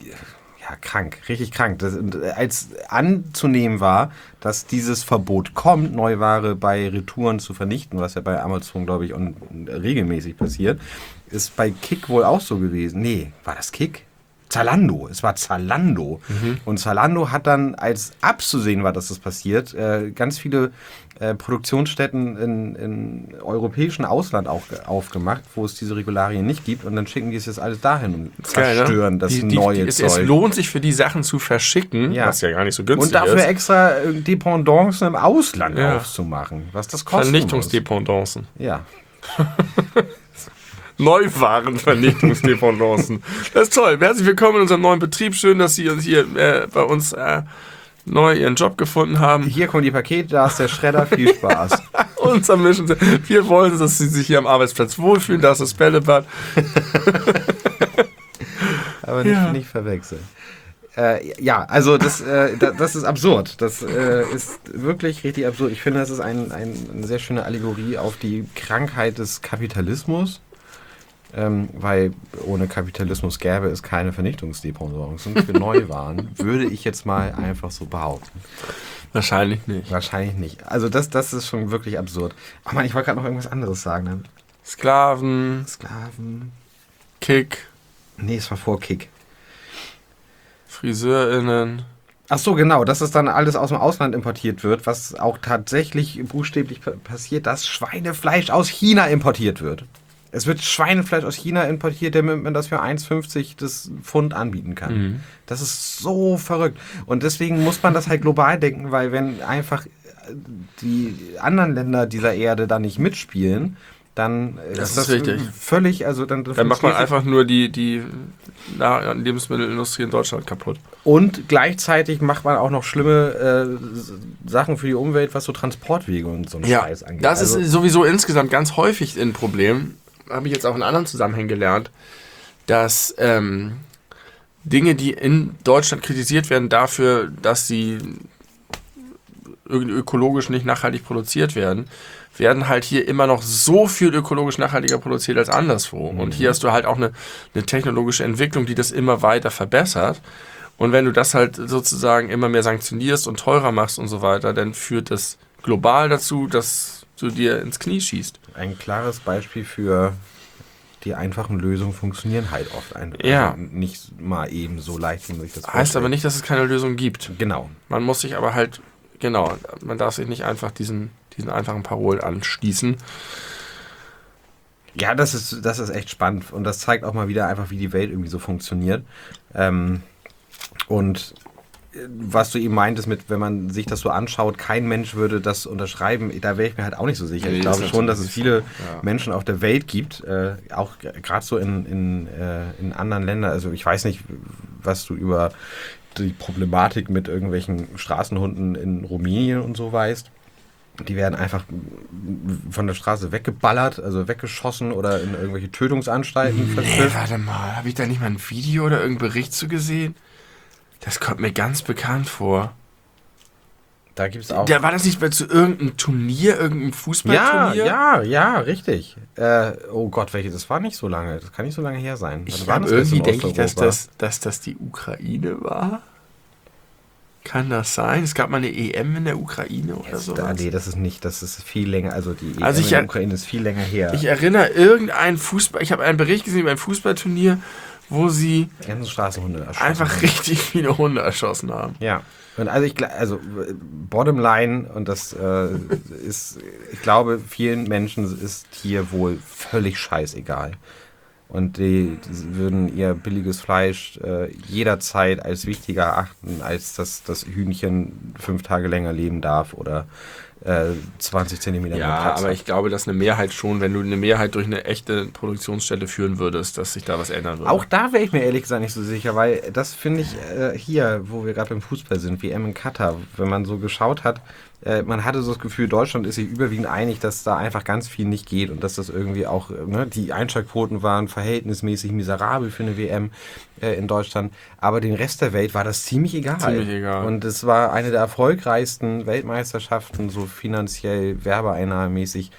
krank, richtig krank. Als anzunehmen war, dass dieses Verbot kommt, Neuware bei Retouren zu vernichten, was ja bei Amazon, glaube ich, regelmäßig passiert, ist bei Kick wohl auch so gewesen. Nee, war das Kick? Zalando, es war Zalando. Und Zalando hat dann, als abzusehen war, dass das passiert, ganz viele Produktionsstätten in europäischen Ausland auch aufgemacht, wo es diese Regularien nicht gibt. Und dann schicken die es jetzt alles dahin und zerstören das neue Zeug. Es lohnt sich für die Sachen zu verschicken, was ja gar nicht so günstig ist. Und dafür extra Dependancen im Ausland aufzumachen. Was das kostet. Vernichtungsdependancen. Ja. Neuwarenvernichtungsdependancen. Das ist toll. Herzlich willkommen in unserem neuen Betrieb. Schön, dass Sie uns hier bei uns neu Ihren Job gefunden haben. Hier kommen die Pakete, da ist der Schredder. Viel Spaß. Unser Mission. Wir wollen, dass Sie sich hier am Arbeitsplatz wohlfühlen. Da ist das Bällebad. Aber nicht verwechseln. Also das ist absurd. Das ist wirklich richtig absurd. Ich finde, das ist eine sehr schöne Allegorie auf die Krankheit des Kapitalismus. Weil ohne Kapitalismus gäbe es keine Vernichtungsdependancen für Neuwaren, würde ich jetzt mal einfach so behaupten. Wahrscheinlich nicht. Wahrscheinlich nicht. Also das ist schon wirklich absurd. Ach man, ich wollte gerade noch irgendwas anderes sagen. Ne? Sklaven. Kick. Nee, es war vor Kick. FriseurInnen. Ach so, genau, dass es dann alles aus dem Ausland importiert wird, was auch tatsächlich buchstäblich passiert, dass Schweinefleisch aus China importiert wird. Es wird Schweinefleisch aus China importiert, damit man das für 1,50 das Pfund anbieten kann. Das ist so verrückt. Und deswegen muss man das halt global denken, weil wenn einfach die anderen Länder dieser Erde da nicht mitspielen, dann das ist das richtig. Völlig, also dann macht man einfach nur die Lebensmittelindustrie in Deutschland kaputt. Und gleichzeitig macht man auch noch schlimme Sachen für die Umwelt, was so Transportwege und so einen Scheiß angeht. Das ist sowieso insgesamt ganz häufig ein Problem. Habe ich jetzt auch in anderen Zusammenhängen gelernt, dass Dinge, die in Deutschland kritisiert werden dafür, dass sie irgendwie ökologisch nicht nachhaltig produziert werden halt hier immer noch so viel ökologisch nachhaltiger produziert als anderswo. Und hier hast du halt auch eine technologische Entwicklung, die das immer weiter verbessert. Und wenn du das halt sozusagen immer mehr sanktionierst und teurer machst und so weiter, dann führt das global dazu, dass du dir ins Knie schießt. Ein klares Beispiel für die einfachen Lösungen funktionieren halt oft einfach. Ja. Nicht mal eben so leicht, wie man sich das Heißt vorstellt. aber nicht, dass es keine Lösung gibt. Genau. Man muss sich aber halt, man darf sich nicht einfach diesen einfachen Parolen anschließen. Ja, das ist echt spannend und das zeigt auch mal wieder einfach, wie die Welt irgendwie so funktioniert. Und was du eben meintest mit, wenn man sich das so anschaut, kein Mensch würde das unterschreiben, da wäre ich mir halt auch nicht so sicher. Ich glaube schon, dass es viele Menschen auf der Welt gibt, auch gerade so in anderen Ländern. Also ich weiß nicht, was du über die Problematik mit irgendwelchen Straßenhunden in Rumänien und so weißt. Die werden einfach von der Straße weggeballert, also weggeschossen oder in irgendwelche Tötungsanstalten versteckt. Warte mal, habe ich da nicht mal ein Video oder irgendeinen Bericht zu gesehen? Das kommt mir ganz bekannt vor. Da gibt's auch. War das nicht zu irgendeinem Turnier, irgendeinem Fußballturnier? Ja, richtig. Oh Gott, das war nicht so lange. Das kann nicht so lange her sein. Irgendwie denke ich, dass das die Ukraine war. Kann das sein? Es gab mal eine EM in der Ukraine oder so. Nee, das ist viel länger. Also die EM in der Ukraine ist viel länger her. Ich erinnere ich habe einen Bericht gesehen über ein Fußballturnier, wo sie die ganzen Straßenhunde einfach richtig viele Hunde erschossen haben. Ja. Und also Bottomline, und das ist, ich glaube, vielen Menschen ist hier wohl völlig scheißegal. Und die würden ihr billiges Fleisch jederzeit als wichtiger erachten, als dass das Hühnchen 5 Tage länger leben darf oder 20 Zentimeter mehr Platz aber hat. ich glaube, dass eine Mehrheit schon, wenn du eine Mehrheit durch eine echte Produktionsstätte führen würdest, dass sich da was ändern würde. Auch da wäre ich mir ehrlich gesagt nicht so sicher, weil das finde ich hier, wo wir gerade beim Fußball sind, WM in Katar, wenn man so geschaut hat, man hatte so das Gefühl, Deutschland ist sich überwiegend einig, dass da einfach ganz viel nicht geht und dass das irgendwie auch, die Einschaltquoten waren verhältnismäßig miserabel für eine WM in Deutschland, aber den Rest der Welt war das ziemlich egal. Und es war eine der erfolgreichsten Weltmeisterschaften, so finanziell, werbeeinnahmemäßig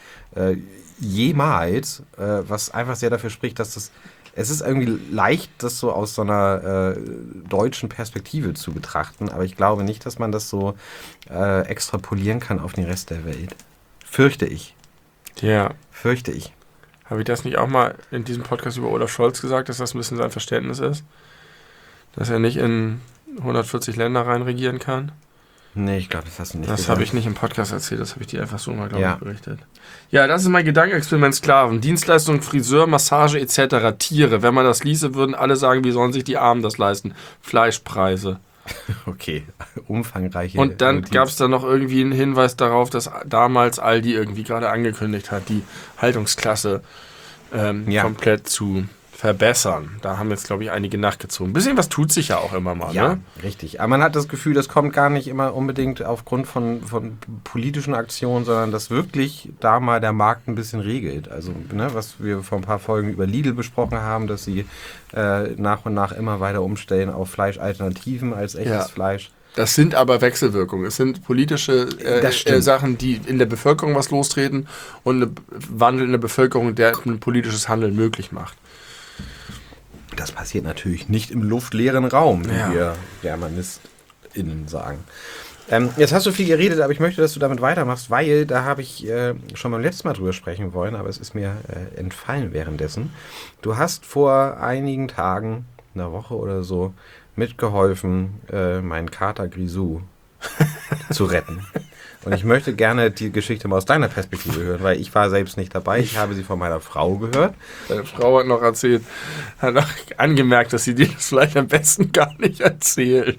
jemals, was einfach sehr dafür spricht, dass es ist irgendwie leicht, das so aus so einer deutschen Perspektive zu betrachten, aber ich glaube nicht, dass man das so extrapolieren kann auf den Rest der Welt. Fürchte ich. Ja. Fürchte ich. Habe ich das nicht auch mal in diesem Podcast über Olaf Scholz gesagt, dass das ein bisschen sein Verständnis ist? Dass er nicht in 140 Länder rein regieren kann? Nee, ich glaube, das hast du nicht gesagt. Das habe ich nicht im Podcast erzählt, das habe ich dir einfach so mal, glaube ich, berichtet. Ja, das ist mein Gedankenexperiment Sklaven. Dienstleistungen, Friseur, Massage etc. Tiere. Wenn man das ließe, würden alle sagen, wie sollen sich die Armen das leisten? Fleischpreise. Okay, umfangreiche. Und dann gab es da noch irgendwie einen Hinweis darauf, dass damals Aldi irgendwie gerade angekündigt hat, die Haltungsklasse komplett zu verbessern. Da haben jetzt, glaube ich, einige nachgezogen. Ein bisschen was tut sich ja auch immer mal. Ja, ne? Richtig. Aber man hat das Gefühl, das kommt gar nicht immer unbedingt aufgrund von politischen Aktionen, sondern dass wirklich da mal der Markt ein bisschen regelt. Also, was wir vor ein paar Folgen über Lidl besprochen haben, dass sie nach und nach immer weiter umstellen auf Fleischalternativen als echtes Fleisch. Das sind aber Wechselwirkungen. Es sind politische Sachen, die in der Bevölkerung was lostreten und ein Wandel in der Bevölkerung, der ein politisches Handeln möglich macht. Das passiert natürlich nicht im luftleeren Raum, wie wir GermanistInnen sagen. Jetzt hast du viel geredet, aber ich möchte, dass du damit weitermachst, weil da habe ich schon beim letzten Mal drüber sprechen wollen, aber es ist mir entfallen währenddessen. Du hast vor einigen Tagen, einer Woche oder so, mitgeholfen, meinen Kater Grisou zu retten. Und ich möchte gerne die Geschichte mal aus deiner Perspektive hören, weil ich war selbst nicht dabei. Ich habe sie von meiner Frau gehört. Deine Frau hat noch angemerkt, dass sie dir das vielleicht am besten gar nicht erzählt.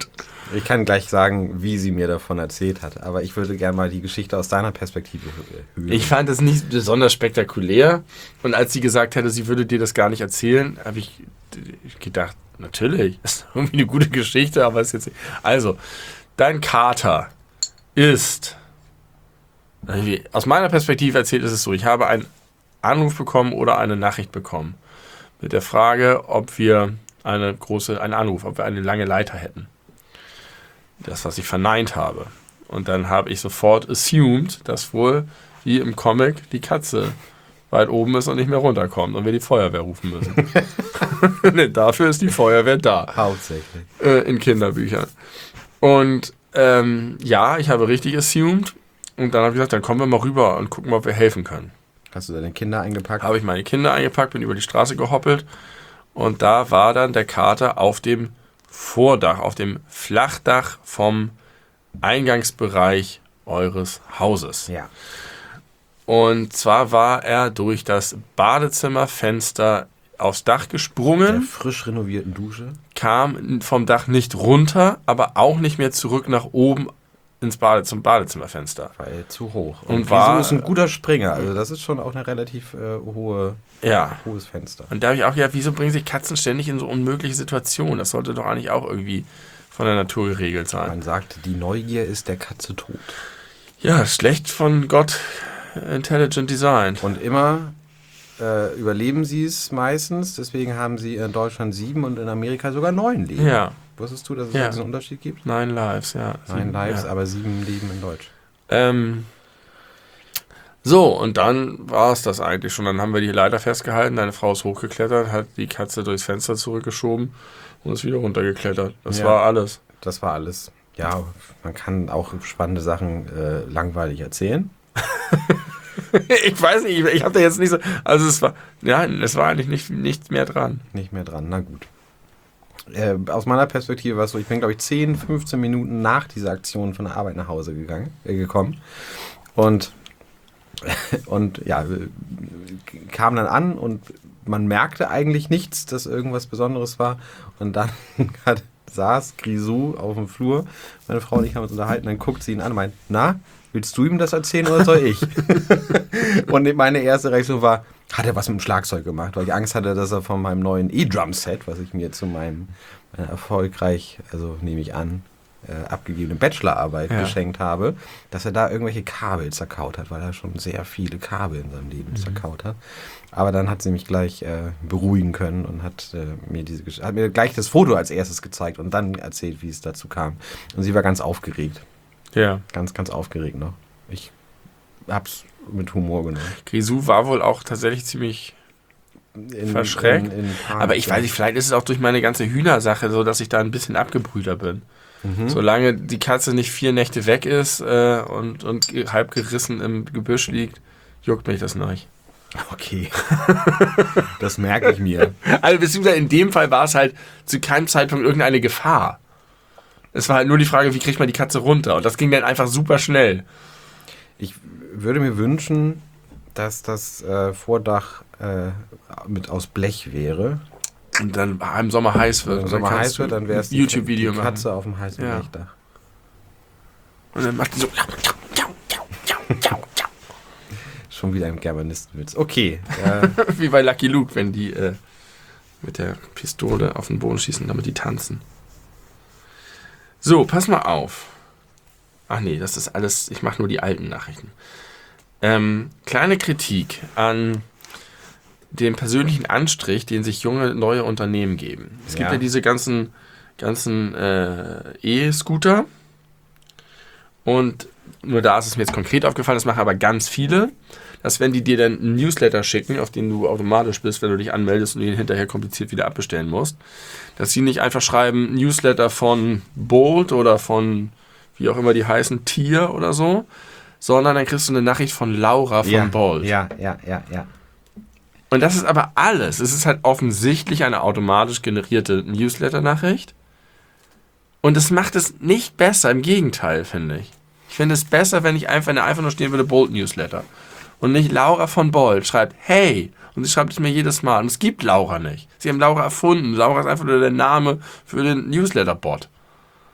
Ich kann gleich sagen, wie sie mir davon erzählt hat, aber ich würde gerne mal die Geschichte aus deiner Perspektive hören. Ich fand es nicht besonders spektakulär und als sie gesagt hätte, sie würde dir das gar nicht erzählen, habe ich gedacht, natürlich, das ist irgendwie eine gute Geschichte, aber ist jetzt nicht. Also, dein Kater ist, aus meiner Perspektive erzählt ist es so, ich habe einen Anruf bekommen oder eine Nachricht bekommen mit der Frage, ob wir ob wir eine lange Leiter hätten. Das, was ich verneint habe. Und dann habe ich sofort assumed, dass wohl, wie im Comic, die Katze weit oben ist und nicht mehr runterkommt und wir die Feuerwehr rufen müssen. Nee, dafür ist die Feuerwehr da. Hauptsächlich. In Kinderbüchern. Und ja, ich habe richtig assumed. Und dann habe ich gesagt, dann kommen wir mal rüber und gucken mal, ob wir helfen können. Hast du deine Kinder eingepackt? Habe ich meine Kinder eingepackt, bin über die Straße gehoppelt. Und da war dann der Kater auf dem Vordach, auf dem Flachdach vom Eingangsbereich eures Hauses. Ja. Und zwar war er durch das Badezimmerfenster aufs Dach gesprungen. Der frisch renovierten Dusche. Kam vom Dach nicht runter, aber auch nicht mehr zurück nach oben zum Badezimmerfenster. Weil zu hoch. Und Grisou ist ein guter Springer. Also das ist schon auch eine relativ hohes Fenster. Und da habe ich auch gedacht, wieso bringen sich Katzen ständig in so unmögliche Situationen? Das sollte doch eigentlich auch irgendwie von der Natur geregelt sein. Man sagt, die Neugier ist der Katze tot. Ja, schlecht von Gott intelligent design. Und immer überleben sie es meistens. Deswegen haben sie in Deutschland 7 und in Amerika sogar 9 Leben. Ja. Wusstest du, dass es diesen Unterschied gibt? 9 Lives, ja. 9 Lives, aber 7 Leben in Deutsch. So, und dann war es das eigentlich schon. Dann haben wir die Leiter festgehalten, deine Frau ist hochgeklettert, hat die Katze durchs Fenster zurückgeschoben und ist wieder runtergeklettert. Das war alles. Das war alles. Ja, man kann auch spannende Sachen langweilig erzählen. Ich weiß nicht, ich habe da jetzt nicht so... Also es war eigentlich nichts mehr dran. Nicht mehr dran, na gut. Aus meiner Perspektive war es so, ich bin, glaube ich, 10, 15 Minuten nach dieser Aktion von der Arbeit nach Hause gekommen. Und ja, kam dann an und man merkte eigentlich nichts, dass irgendwas Besonderes war. Und dann saß Grisou auf dem Flur, meine Frau und ich haben uns unterhalten, dann guckt sie ihn an und meint, na, willst du ihm das erzählen oder soll ich? Und meine erste Reaktion war, hat er was mit dem Schlagzeug gemacht? Weil ich Angst hatte, dass er von meinem neuen E-Drum-Set, was ich mir zu meiner erfolgreich, also nehme ich an, abgegebene Bachelorarbeit geschenkt habe, dass er da irgendwelche Kabel zerkaut hat, weil er schon sehr viele Kabel in seinem Leben zerkaut hat. Aber dann hat sie mich gleich beruhigen können und hat mir gleich das Foto als erstes gezeigt und dann erzählt, wie es dazu kam. Und sie war ganz aufgeregt. Ja. Ganz, ganz aufgeregt noch. Ich hab's mit Humor genommen. Grisou war wohl auch tatsächlich ziemlich verschreckt. Aber ich weiß nicht, vielleicht ist es auch durch meine ganze Hühnersache so, dass ich da ein bisschen abgebrühter bin. Mhm. Solange die Katze nicht 4 Nächte weg ist und halb gerissen im Gebüsch liegt, juckt mich das nicht. Okay. Das merke ich mir. Also beziehungsweise in dem Fall war es halt zu keinem Zeitpunkt irgendeine Gefahr. Es war halt nur die Frage, wie kriegt man die Katze runter? Und das ging dann einfach super schnell. Ich würde mir wünschen, dass das Vordach aus Blech wäre. Und dann im Sommer heiß wird. Wenn im Sommer heiß wird, dann wäre es die Katze auf dem heißen Blechdach. Und dann macht die so... Schon wieder ein Germanistenwitz. Okay. Wie bei Lucky Luke, wenn die mit der Pistole auf den Boden schießen, damit die tanzen. So, pass mal auf. Ach nee, das ist alles, ich mache nur die alten Nachrichten. Kleine Kritik an dem persönlichen Anstrich, den sich junge, neue Unternehmen geben. Es gibt ja diese ganzen E-Scooter und nur da ist es mir jetzt konkret aufgefallen, das machen aber ganz viele, dass wenn die dir dann einen Newsletter schicken, auf den du automatisch bist, wenn du dich anmeldest und den hinterher kompliziert wieder abbestellen musst, dass sie nicht einfach schreiben Newsletter von Bolt oder von, wie auch immer die heißen, Tier oder so, sondern dann kriegst du eine Nachricht von Laura von Bolt. Ja. Und das ist aber alles. Es ist halt offensichtlich eine automatisch generierte Newsletter-Nachricht. Und es macht es nicht besser, im Gegenteil, finde ich. Ich finde es besser, wenn einfach nur stehen würde, Bolt Newsletter. Und nicht Laura von Bolt schreibt, hey. Und sie schreibt es mir jedes Mal. Und es gibt Laura nicht. Sie haben Laura erfunden. Laura ist einfach nur der Name für den Newsletter-Bot.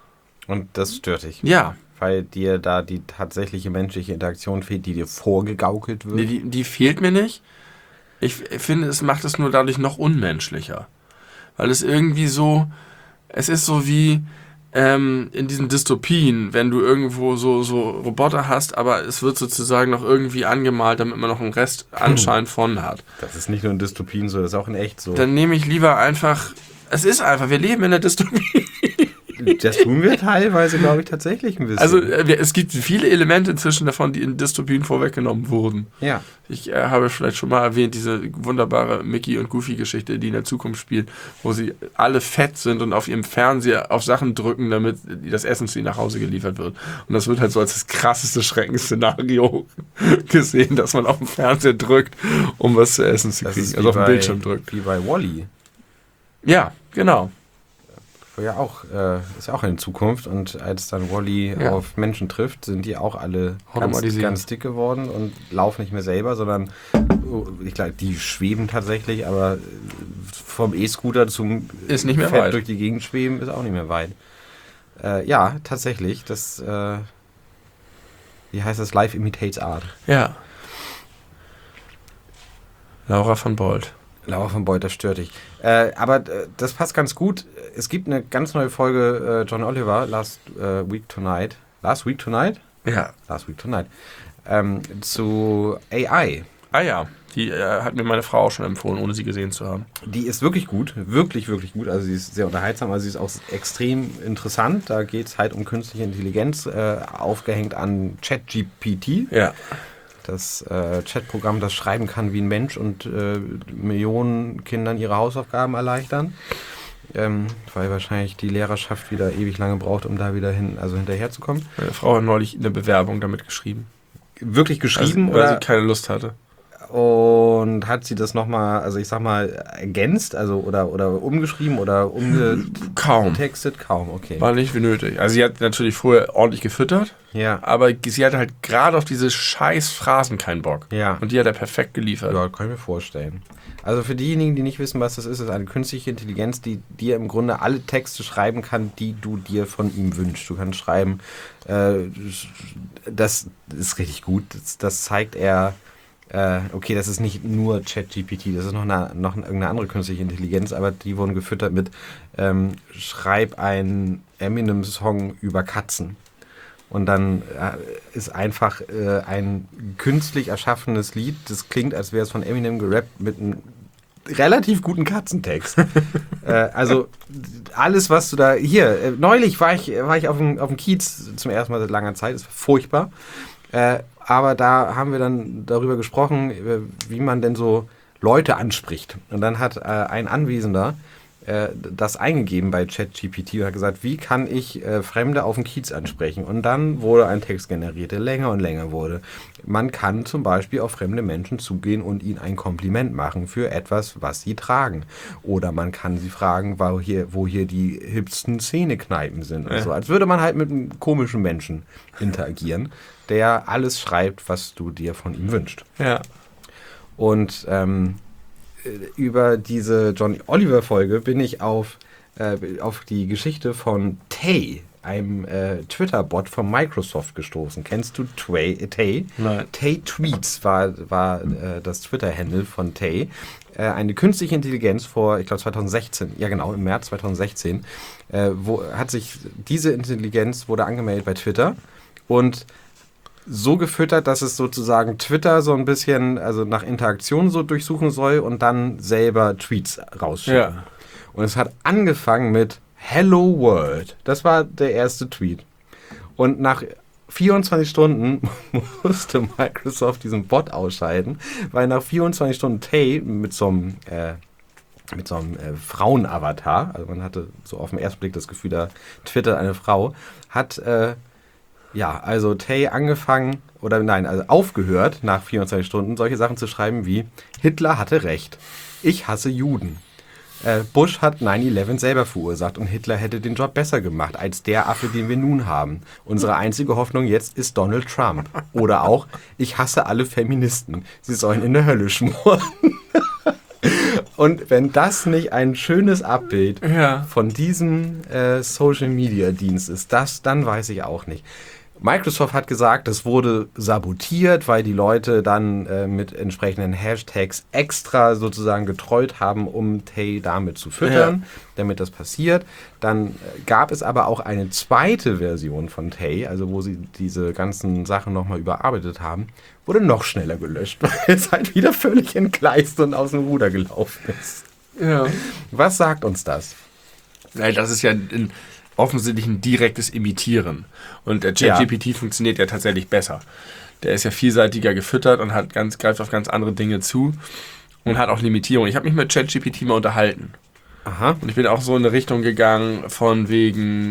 Und das stört dich. Ja. Weil dir da die tatsächliche menschliche Interaktion fehlt, die dir vorgegaukelt wird. Nee, die fehlt mir nicht. Ich finde, es macht es nur dadurch noch unmenschlicher. Weil es irgendwie so, es ist so wie in diesen Dystopien, wenn du irgendwo so Roboter hast, aber es wird sozusagen noch irgendwie angemalt, damit man noch einen Rest anscheinend von hat. Das ist nicht nur in Dystopien so, das ist auch in echt so. Dann nehme ich lieber einfach, es ist einfach, wir leben in der Dystopie. Das tun wir teilweise, glaube ich, tatsächlich ein bisschen. Also es gibt viele Elemente inzwischen davon, die in Dystopien vorweggenommen wurden. Ja. Ich habe vielleicht schon mal erwähnt, diese wunderbare Mickey- und Goofy-Geschichte, die in der Zukunft spielt, wo sie alle fett sind und auf ihrem Fernseher auf Sachen drücken, damit das Essen zu ihnen nach Hause geliefert wird. Und das wird halt so als das krasseste Schreckensszenario gesehen, dass man auf dem Fernseher drückt, um was zu essen zu kriegen. Also auf dem Bildschirm drückt. Wie bei Wall-E. Ja, genau. Ja, auch, ist ja auch in Zukunft, und als dann Wall-E auf Menschen trifft, sind die auch alle ganz dick geworden und laufen nicht mehr selber, sondern ich glaube, die schweben tatsächlich, aber vom E-Scooter zum ist nicht mehr Fett weit. durch die Gegend schweben ist auch nicht mehr weit. Ja, tatsächlich, das wie heißt das? Life imitates art. Ja. Laura von Bolt. Laura von Bolt, das stört dich. Aber das passt ganz gut. Es gibt eine ganz neue Folge John Oliver, Last Week Tonight. Ja. Last Week Tonight. Zu AI. Ah ja, die hat mir meine Frau auch schon empfohlen, ohne sie gesehen zu haben. Die ist wirklich gut. Wirklich, wirklich gut. Also sie ist sehr unterhaltsam, also sie ist auch extrem interessant. Da geht es halt um künstliche Intelligenz, aufgehängt an ChatGPT. Ja. Das Chatprogramm, das schreiben kann wie ein Mensch und Millionen Kindern ihre Hausaufgaben erleichtern. Weil wahrscheinlich die Lehrerschaft wieder ewig lange braucht, um da wieder hinterherzukommen. Meine Frau hat neulich eine Bewerbung damit geschrieben. Wirklich geschrieben? Weil sie keine Lust hatte. Und hat sie das nochmal, also ich sag mal, ergänzt, also oder umgeschrieben oder umgetextet? Kaum, okay. War nicht wie nötig. Also sie hat natürlich vorher ordentlich gefüttert, ja, aber sie hatte halt gerade auf diese scheiß Phrasen keinen Bock. Ja. Und die hat er perfekt geliefert. Ja, kann ich mir vorstellen. Also für diejenigen, die nicht wissen, was das ist eine künstliche Intelligenz, die dir im Grunde alle Texte schreiben kann, die du dir von ihm wünschst. Du kannst schreiben, das ist richtig gut, das zeigt er. Okay, das ist nicht nur ChatGPT, das ist noch irgendeine andere künstliche Intelligenz, aber die wurden gefüttert mit schreib einen Eminem-Song über Katzen. Und dann ist einfach ein künstlich erschaffenes Lied, das klingt, als wäre es von Eminem gerappt, mit einem relativ guten Katzentext. Also alles, was du da... Hier, neulich war ich auf dem Kiez zum ersten Mal seit langer Zeit, das war furchtbar. Aber da haben wir dann darüber gesprochen, wie man denn so Leute anspricht. Und dann hat ein Anwesender das eingegeben bei ChatGPT und hat gesagt, wie kann ich Fremde auf dem Kiez ansprechen? Und dann wurde ein Text generiert, der länger und länger wurde. Man kann zum Beispiel auf fremde Menschen zugehen und ihnen ein Kompliment machen für etwas, was sie tragen. Oder man kann sie fragen, wo hier die hipsten Zähnekneipen sind. Und so. Als würde man halt mit einem komischen Menschen interagieren, der alles schreibt, was du dir von ihm wünschst. Ja. Und über diese John Oliver Folge bin ich auf die Geschichte von Tay, einem Twitter-Bot von Microsoft, gestoßen. Kennst du Tay? Nein. Tay Tweets war das Twitter-Handle von Tay. Eine künstliche Intelligenz vor, ich glaube 2016, ja genau, im März 2016, diese Intelligenz wurde angemeldet bei Twitter und so gefüttert, dass es sozusagen Twitter so ein bisschen, also nach Interaktion so durchsuchen soll und dann selber Tweets rausschicken. Ja. Und es hat angefangen mit Hello World. Das war der erste Tweet. Und nach 24 Stunden musste Microsoft diesen Bot ausschalten, weil nach 24 Stunden Tay mit so einem Frauenavatar, also man hatte so auf den ersten Blick das Gefühl, da twittert eine Frau, hat also Tay aufgehört, nach 24 Stunden solche Sachen zu schreiben wie Hitler hatte recht, ich hasse Juden. Bush hat 9/11 selber verursacht und Hitler hätte den Job besser gemacht als der Affe, den wir nun haben. Unsere einzige Hoffnung jetzt ist Donald Trump. Oder auch, ich hasse alle Feministen. Sie sollen in der Hölle schmoren. Und wenn das nicht ein schönes Abbild von diesem Social-Media-Dienst ist, dann weiß ich auch nicht. Microsoft hat gesagt, es wurde sabotiert, weil die Leute dann mit entsprechenden Hashtags extra sozusagen getrollt haben, um Tay damit zu füttern, damit das passiert. Dann gab es aber auch eine zweite Version von Tay, also wo sie diese ganzen Sachen nochmal überarbeitet haben, wurde noch schneller gelöscht, weil es halt wieder völlig entgleist und aus dem Ruder gelaufen ist. Ja. Was sagt uns das? Nein, das ist ja offensichtlich ein direktes Imitieren. Und der ChatGPT funktioniert ja tatsächlich besser. Der ist ja vielseitiger gefüttert und greift auf ganz andere Dinge zu und hat auch Limitierung. Ich habe mich mit ChatGPT mal unterhalten. Aha. Und ich bin auch so in eine Richtung gegangen von wegen,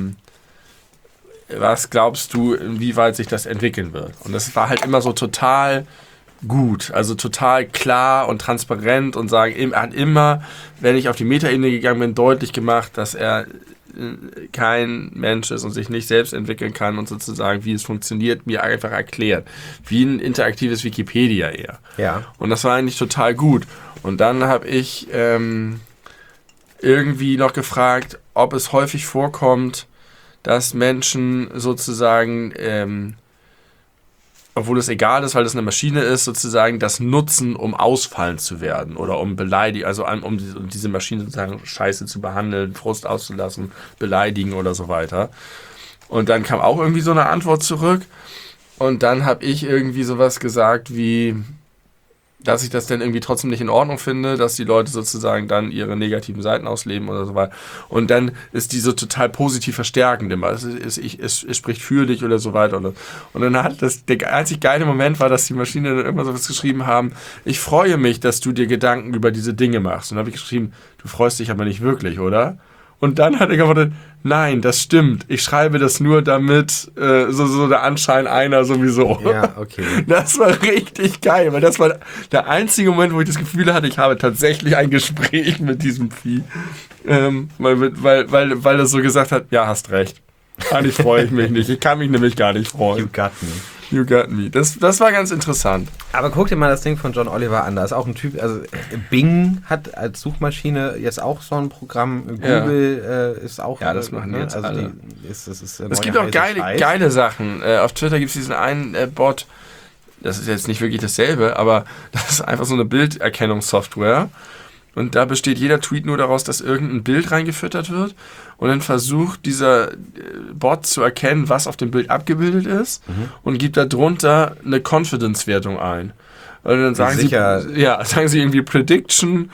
was glaubst du, inwieweit sich das entwickeln wird? Und das war halt immer so total gut, also total klar und transparent und er hat immer, wenn ich auf die Metaebene gegangen bin, deutlich gemacht, dass er kein Mensch ist und sich nicht selbst entwickeln kann und sozusagen, wie es funktioniert, mir einfach erklärt. Wie ein interaktives Wikipedia eher. Ja. Und das war eigentlich total gut. Und dann habe ich irgendwie noch gefragt, ob es häufig vorkommt, dass Menschen sozusagen, obwohl es egal ist, weil das eine Maschine ist, sozusagen das nutzen, um ausfallen zu werden oder um beleidigen, also um diese Maschine sozusagen scheiße zu behandeln, Frust auszulassen, beleidigen oder so weiter. Und dann kam auch irgendwie so eine Antwort zurück und dann habe ich irgendwie sowas gesagt wie, dass ich das dann irgendwie trotzdem nicht in Ordnung finde, dass die Leute sozusagen dann ihre negativen Seiten ausleben oder so weiter. Und dann ist die so total positiv verstärkend immer. Es spricht für dich oder so weiter. Und dann hat der einzig geile Moment war, dass die Maschine dann irgendwann sowas geschrieben haben, ich freue mich, dass du dir Gedanken über diese Dinge machst. Und dann habe ich geschrieben, du freust dich aber nicht wirklich, oder? Und dann hat er geantwortet, nein, das stimmt. Ich schreibe das nur, damit so der Anschein einer sowieso. Ja, okay. Das war richtig geil, weil das war der einzige Moment, wo ich das Gefühl hatte, ich habe tatsächlich ein Gespräch mit diesem Vieh. Weil das so gesagt hat, ja, hast recht. Eigentlich freue ich mich nicht. Ich kann mich nämlich gar nicht freuen. You got me. You got me. Das war ganz interessant. Aber guck dir mal das Ding von John Oliver an. Da ist auch ein Typ, also Bing hat als Suchmaschine jetzt auch so ein Programm. Google ist auch. Ja, das machen die jetzt also alle. Es gibt auch geile Sachen. Auf Twitter gibt es diesen einen Bot, das ist jetzt nicht wirklich dasselbe, aber das ist einfach so eine Bilderkennungssoftware. Und da besteht jeder Tweet nur daraus, dass irgendein Bild reingefüttert wird. Und dann versucht dieser Bot zu erkennen, was auf dem Bild abgebildet ist und gibt da drunter eine Confidence-Wertung ein. Und dann sagen sie irgendwie Prediction,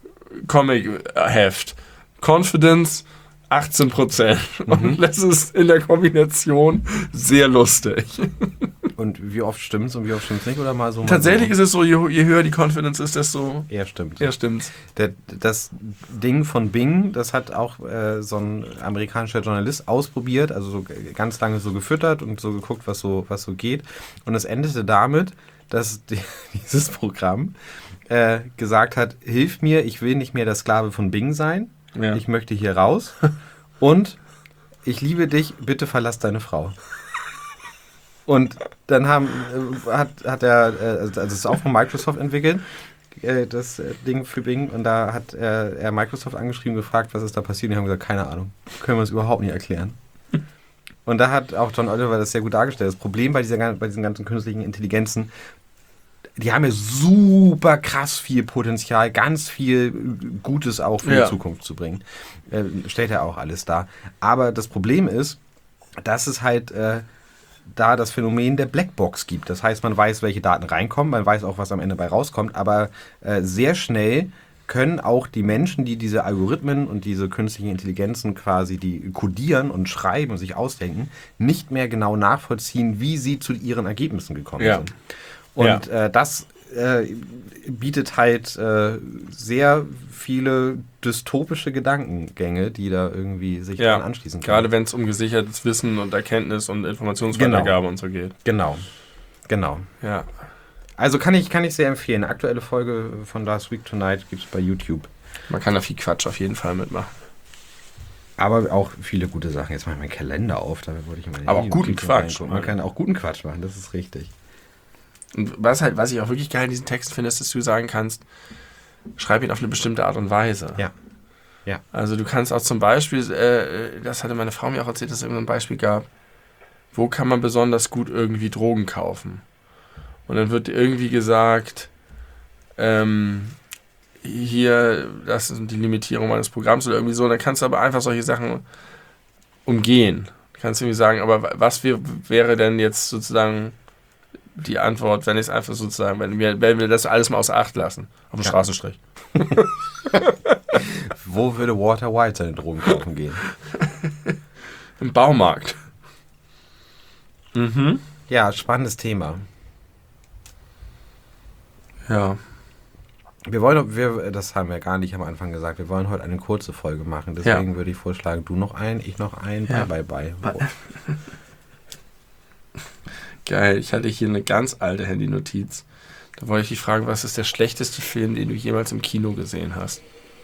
Comic-Heft, Confidence 18%. Und das ist in der Kombination sehr lustig. Und wie oft stimmt's und wie oft stimmt's nicht? Oder mal so? Tatsächlich ist es so, je höher die Confidence ist, desto eher stimmt's. Das Ding von Bing, das hat auch so ein amerikanischer Journalist ausprobiert, also so ganz lange so gefüttert und so geguckt, was so geht. Und es endete damit, dass dieses Programm gesagt hat, hilf mir, ich will nicht mehr der Sklave von Bing sein. Ja. Ich möchte hier raus und ich liebe dich, bitte verlass deine Frau. Und dann hat er, also es ist auch von Microsoft entwickelt, das Ding für Bing, und da hat er Microsoft angeschrieben, gefragt, was ist da passiert, und die haben gesagt, keine Ahnung, können wir uns überhaupt nicht erklären. Und da hat auch John Oliver das sehr gut dargestellt. Das Problem bei diesen ganzen künstlichen Intelligenzen, die haben ja super krass viel Potenzial, ganz viel Gutes auch für die Zukunft zu bringen. Stellt ja auch alles dar. Aber das Problem ist, dass es halt da das Phänomen der Blackbox gibt. Das heißt, man weiß, welche Daten reinkommen, man weiß auch, was am Ende bei rauskommt, aber sehr schnell können auch die Menschen, die diese Algorithmen und diese künstlichen Intelligenzen quasi, die codieren und schreiben und sich ausdenken, nicht mehr genau nachvollziehen, wie sie zu ihren Ergebnissen gekommen sind. Und das bietet halt sehr viele dystopische Gedankengänge, die da irgendwie sich dran anschließen können. Gerade wenn es um gesichertes Wissen und Erkenntnis und Informationsweitergabe und so geht. Genau. Ja. Also kann ich sehr empfehlen. Eine aktuelle Folge von Last Week Tonight gibt es bei YouTube. Man kann da viel Quatsch auf jeden Fall mitmachen. Aber auch viele gute Sachen. Jetzt mache ich meinen Kalender auf, da wollte ich mal. Aber auch guten Quatsch. Man kann auch guten Quatsch machen, das ist richtig. Und was ich auch wirklich geil in diesen Texten finde, ist, dass du sagen kannst, schreib ihn auf eine bestimmte Art und Weise. Ja. Ja. Also du kannst auch zum Beispiel, das hatte meine Frau mir auch erzählt, dass es irgendein Beispiel gab, wo kann man besonders gut irgendwie Drogen kaufen? Und dann wird irgendwie gesagt, hier, das ist die Limitierung meines Programms oder irgendwie so. Dann kannst du aber einfach solche Sachen umgehen. Du kannst irgendwie sagen, aber was wäre denn jetzt sozusagen die Antwort, wenn ich es einfach sozusagen, wenn wir das alles mal außer Acht lassen? Auf dem Straßenstrich. Wo würde Walter White seine Drogen kaufen gehen? Im Baumarkt. Ja, spannendes Thema. Ja. Das haben wir gar nicht am Anfang gesagt, wir wollen heute eine kurze Folge machen. Deswegen würde ich vorschlagen, du noch ein, ich noch ein, bye. Geil, ich hatte hier eine ganz alte Handy-Notiz. Da wollte ich dich fragen, was ist der schlechteste Film, den du jemals im Kino gesehen hast?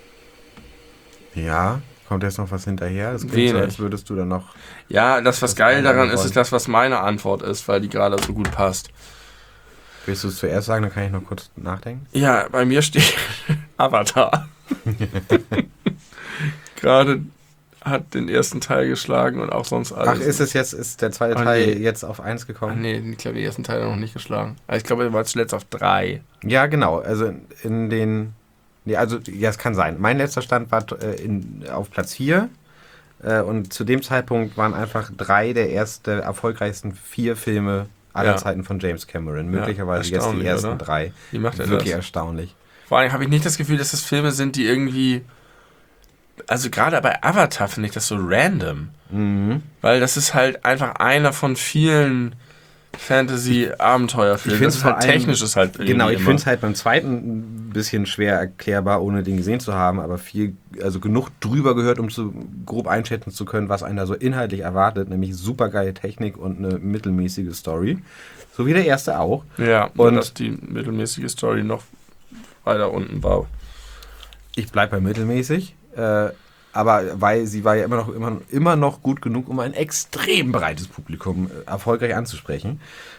Ja, kommt jetzt noch was hinterher? Das klingt so, als würdest du dann noch... Ja, was geil daran ist das, was meine Antwort ist, weil die gerade so gut passt. Willst du es zuerst sagen, dann kann ich noch kurz nachdenken? Ja, bei mir steht Avatar. Gerade hat den ersten Teil geschlagen und auch sonst alles. Ach, ist der zweite Teil jetzt auf 1 gekommen? Nee, ich glaube, den ersten Teil hat er noch nicht geschlagen. Ich glaube, er war zuletzt auf 3. Ja, genau. Also es kann sein. Mein letzter Stand war auf Platz 4. Und zu dem Zeitpunkt waren einfach 3 der erfolgreichsten 4 Filme aller Zeiten von James Cameron. Möglicherweise jetzt die ersten 3. Wie macht er Wirklich das? Erstaunlich. Vor allem habe ich nicht das Gefühl, dass das Filme sind, die irgendwie... Also gerade bei Avatar finde ich das so random. Weil das ist halt einfach einer von vielen Fantasy-Abenteuerfilmen. Das ist halt technisch ist halt genau, ich finde es halt beim zweiten ein bisschen schwer erklärbar, ohne den gesehen zu haben, aber genug drüber gehört, um grob einschätzen zu können, was einen da so inhaltlich erwartet, nämlich supergeile Technik und eine mittelmäßige Story. So wie der erste auch. Ja, und dass die mittelmäßige Story noch weiter unten war. Ich bleibe bei mittelmäßig, aber weil sie war ja immer noch gut genug, um ein extrem breites Publikum erfolgreich anzusprechen.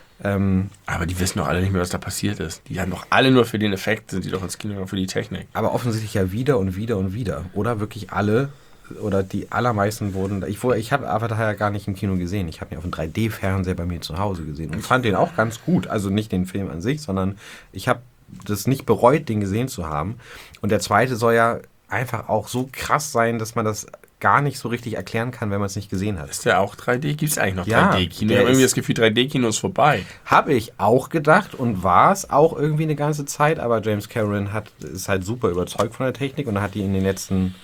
Aber die wissen doch alle nicht mehr, was da passiert ist. Die haben doch alle nur für den Effekt, sind die doch ins Kino, für die Technik. Aber offensichtlich ja wieder und wieder und wieder. Oder wirklich alle, oder die allermeisten wurden... Ich habe Avatar ja gar nicht im Kino gesehen. Ich habe ihn auf einem 3D-Fernseher bei mir zu Hause gesehen und fand den auch ganz gut. Also nicht den Film an sich, sondern ich habe das nicht bereut, den gesehen zu haben. Und der zweite soll ja einfach auch so krass sein, dass man das gar nicht so richtig erklären kann, wenn man es nicht gesehen hat. Ist der auch 3D? Gibt es eigentlich noch Ja, 3D-Kino? Ich habe irgendwie das Gefühl, 3D-Kino ist vorbei. Habe ich auch gedacht und war es auch irgendwie eine ganze Zeit, aber James Cameron ist halt super überzeugt von der Technik und hat die in den letzten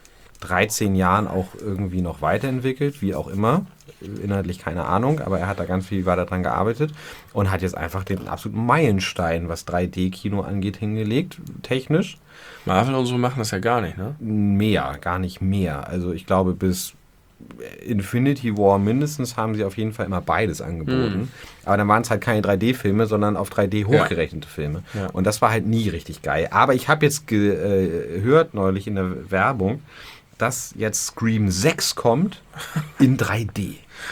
13 Jahren auch irgendwie noch weiterentwickelt, wie auch immer. Inhaltlich keine Ahnung, aber er hat da ganz viel weiter dran gearbeitet und hat jetzt einfach den absoluten Meilenstein, was 3D-Kino angeht, hingelegt, technisch. Marvel und so machen das ja gar nicht, ne? Gar nicht mehr. Also ich glaube, bis Infinity War mindestens haben sie auf jeden Fall immer beides angeboten. Aber dann waren es halt keine 3D-Filme, sondern auf 3D hochgerechnete Filme. Ja. Und das war halt nie richtig geil. Aber ich habe jetzt gehört neulich in der Werbung, dass jetzt Scream 6 kommt in 3D.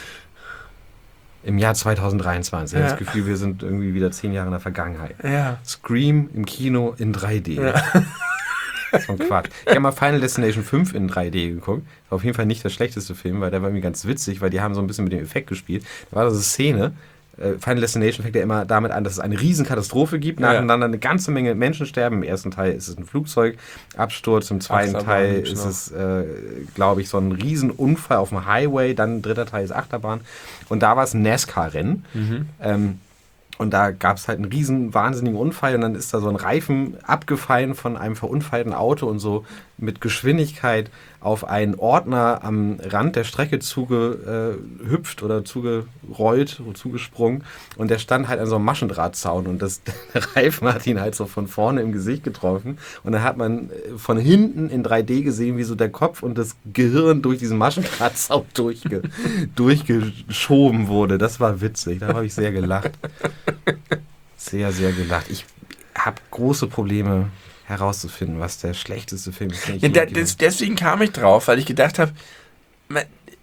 Im Jahr 2023. Ich habe das Gefühl, wir sind irgendwie wieder 10 Jahre in der Vergangenheit. Ja. Scream im Kino in 3D. Ja. So ein Quatsch. Ich habe mal Final Destination 5 in 3D geguckt. War auf jeden Fall nicht der schlechteste Film, weil der war irgendwie ganz witzig, weil die haben so ein bisschen mit dem Effekt gespielt. Da war das eine Szene. Final Destination fängt ja immer damit an, dass es eine Riesenkatastrophe gibt, nacheinander eine ganze Menge Menschen sterben. Im ersten Teil ist es ein Flugzeugabsturz, im zweiten Teil ist es, glaube ich, so ein Riesenunfall auf dem Highway, dann dritter Teil ist Achterbahn und da war es ein NASCAR-Rennen. Und da gab es halt einen riesen, wahnsinnigen Unfall und dann ist da so ein Reifen abgefallen von einem verunfallten Auto und so mit Geschwindigkeit auf einen Ordner am Rand der Strecke zugehüpft oder zugerollt oder zugesprungen und der stand halt an so einem Maschendrahtzaun und der Reifen hat ihn halt so von vorne im Gesicht getroffen und dann hat man von hinten in 3D gesehen, wie so der Kopf und das Gehirn durch diesen Maschendrahtzaun durchgeschoben wurde. Das war witzig, da habe ich sehr gelacht. Sehr, sehr gelacht. Ich habe große Probleme herauszufinden, was der schlechteste Film ist. Ja, deswegen kam ich drauf, weil ich gedacht habe,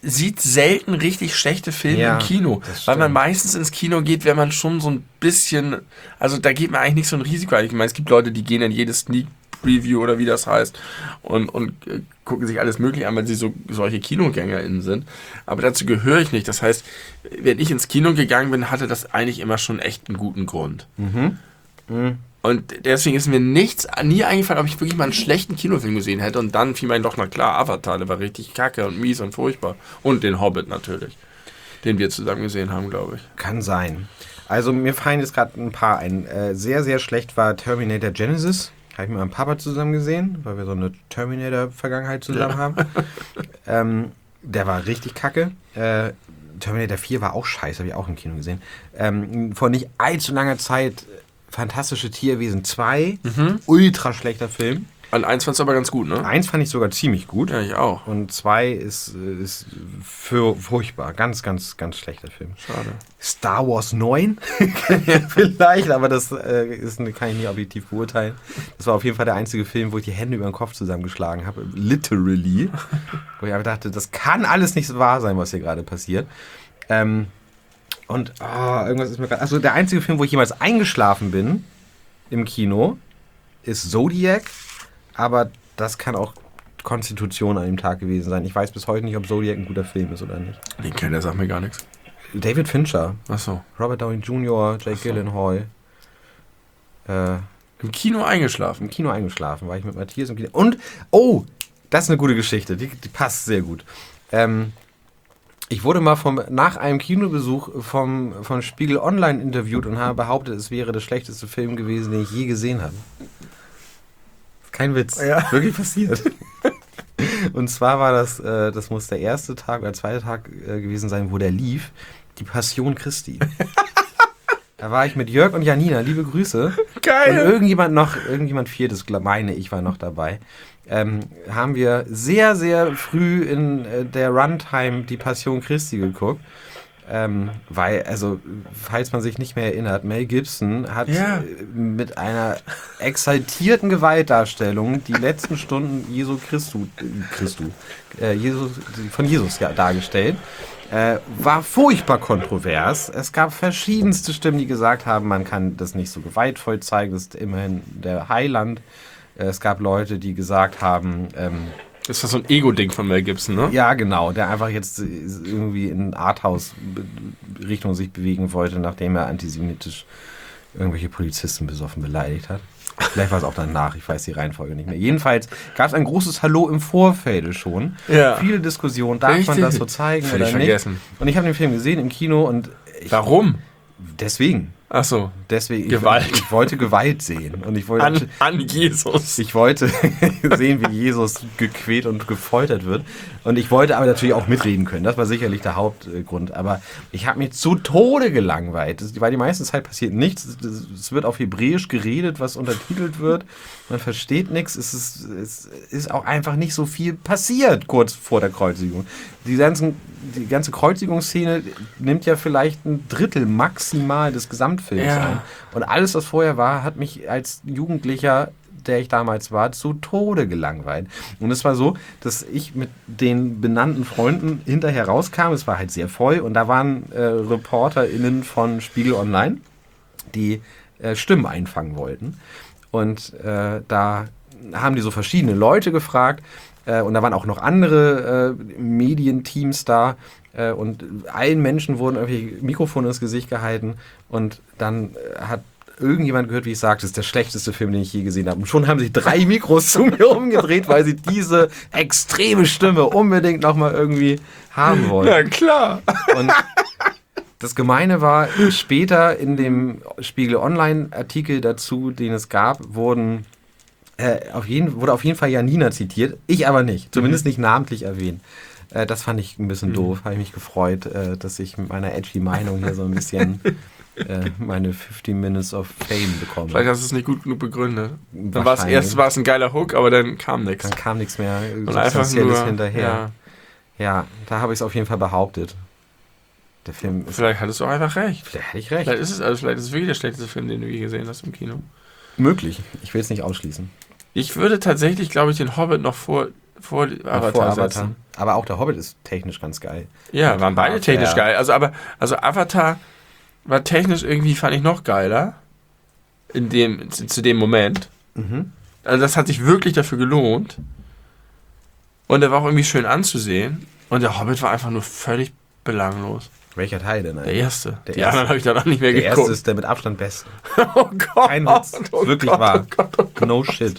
sieht selten richtig schlechte Filme im Kino, weil man meistens ins Kino geht, wenn man schon so ein bisschen, also da geht man eigentlich nicht so ein Risiko ein. Ich meine, es gibt Leute, die gehen in jedes Sneak Preview oder wie das heißt und gucken sich alles mögliche an, weil sie solche KinogängerInnen sind. Aber dazu gehöre ich nicht. Das heißt, wenn ich ins Kino gegangen bin, hatte das eigentlich immer schon echt einen guten Grund. Und deswegen ist mir nie eingefallen, ob ich wirklich mal einen schlechten Kinofilm gesehen hätte. Und dann fiel mir doch mal klar, Avatar, der war richtig kacke und mies und furchtbar. Und den Hobbit natürlich, den wir zusammen gesehen haben, glaube ich. Kann sein. Also mir fallen jetzt gerade ein paar ein. Sehr, sehr schlecht war Terminator Genesis. Habe ich mit meinem Papa zusammen gesehen, weil wir so eine Terminator-Vergangenheit zusammen haben. Der war richtig kacke. Terminator 4 war auch scheiße, habe ich auch im Kino gesehen. Vor nicht allzu langer Zeit Fantastische Tierwesen 2. Ultra schlechter Film. An 1 fandst du aber ganz gut, ne? 1 fand ich sogar ziemlich gut. Ja, ich auch. Und 2 ist furchtbar. Ganz, ganz, ganz schlechter Film. Schade. Star Wars 9 vielleicht, aber das kann ich nicht objektiv beurteilen. Das war auf jeden Fall der einzige Film, wo ich die Hände über den Kopf zusammengeschlagen habe. Literally. Wo ich einfach dachte, das kann alles nicht wahr sein, was hier gerade passiert. Und irgendwas ist mir gerade... Also der einzige Film, wo ich jemals eingeschlafen bin im Kino, ist Zodiac. Aber das kann auch Konstitution an dem Tag gewesen sein. Ich weiß bis heute nicht, ob Zodiac ein guter Film ist oder nicht. Den kennt, der sagt mir gar nichts. David Fincher. Achso. Robert Downey Jr., Jake Gyllenhaal. Im Kino eingeschlafen? Im Kino eingeschlafen, war ich mit Matthias im Kino. Und, das ist eine gute Geschichte. Die passt sehr gut. Ich wurde mal nach einem Kinobesuch vom Spiegel Online interviewt und habe behauptet, es wäre der schlechteste Film gewesen, den ich je gesehen habe. Kein Witz. Ja. Wirklich passiert. Und zwar war das muss der erste Tag oder zweite Tag gewesen sein, wo der lief, die Passion Christi. Da war ich mit Jörg und Janina, liebe Grüße. Geil. Und irgendjemand viertes, meine ich, war noch dabei. Haben wir sehr, sehr früh in der Runtime die Passion Christi geguckt. Weil, also, falls man sich nicht mehr erinnert, Mel Gibson hat mit einer exaltierten Gewaltdarstellung die letzten Stunden von Jesus dargestellt. War furchtbar kontrovers. Es gab verschiedenste Stimmen, die gesagt haben, man kann das nicht so gewaltvoll zeigen, das ist immerhin der Heiland. Es gab Leute, die gesagt haben, das war so ein Ego-Ding von Mel Gibson, ne? Ja, genau, der einfach jetzt irgendwie in Arthouse-Richtung sich bewegen wollte, nachdem er antisemitisch irgendwelche Polizisten besoffen beleidigt hat. Vielleicht war es auch danach, ich weiß die Reihenfolge nicht mehr. Jedenfalls gab es ein großes Hallo im Vorfeld schon. Ja. Viele Diskussionen, darf man das so zeigen oder nicht? Vergessen. Und ich habe den Film gesehen im Kino und... Warum? Deswegen. Ach so. Deswegen, Gewalt. Ich wollte Gewalt sehen. Und ich wollte, an Jesus. Ich wollte sehen, wie Jesus gequält und gefoltert wird. Und ich wollte aber natürlich auch mitreden können. Das war sicherlich der Hauptgrund. Aber ich habe mich zu Tode gelangweilt. Weil die meiste Zeit passiert nichts. Es wird auf Hebräisch geredet, was untertitelt wird. Man versteht nichts. Es ist auch einfach nicht so viel passiert kurz vor der Kreuzigung. Die ganze Kreuzigungsszene nimmt ja vielleicht ein Drittel maximal des Gesamtfilms ein. Und alles, was vorher war, hat mich als Jugendlicher, der ich damals war, zu Tode gelangweilt. Und es war so, dass ich mit den benannten Freunden hinterher rauskam. Es war halt sehr voll. Und da waren ReporterInnen von Spiegel Online, die Stimmen einfangen wollten. Und da haben die so verschiedene Leute gefragt. Und da waren auch noch andere Medienteams da. Und allen Menschen wurden irgendwie Mikrofone ins Gesicht gehalten. Und dann hat irgendjemand gehört, wie ich sagte, das ist der schlechteste Film, den ich je gesehen habe. Und schon haben sich 3 Mikros zu mir umgedreht, weil sie diese extreme Stimme unbedingt nochmal irgendwie haben wollten. Ja, klar. Und das Gemeine war, später in dem Spiegel Online-Artikel dazu, den es gab, wurde auf jeden Fall Janina zitiert, ich aber nicht, zumindest nicht namentlich erwähnt. Das fand ich ein bisschen doof, habe ich mich gefreut, dass ich mit meiner edgy Meinung hier so ein bisschen meine 15 Minutes of Fame bekomme. Vielleicht hast du es nicht gut genug begründet. Dann war es ein geiler Hook, aber dann kam nichts. Dann kam nichts mehr und einfach nur hinterher. Ja, da habe ich es auf jeden Fall behauptet. Der Film ist, vielleicht hattest du auch einfach recht. Vielleicht hatte ich recht. Vielleicht ist es wirklich der schlechteste Film, den du je gesehen hast im Kino. Möglich. Ich will es nicht ausschließen. Ich würde tatsächlich, glaube ich, den Hobbit noch vor vor Avatar vor setzen. Aber auch der Hobbit ist technisch ganz geil. Ja, waren beide technisch geil. Also Avatar war technisch irgendwie, fand ich, noch geiler zu dem Moment. Mhm. Also das hat sich wirklich dafür gelohnt. Und er war auch irgendwie schön anzusehen. Und der Hobbit war einfach nur völlig belanglos. Welcher Teil denn Der eigentlich? erste. Der Die erste. anderen habe ich dann auch nicht mehr Der geguckt. erste ist der mit Abstand beste. Oh Gott. Kein Witz. Wirklich wahr. No shit.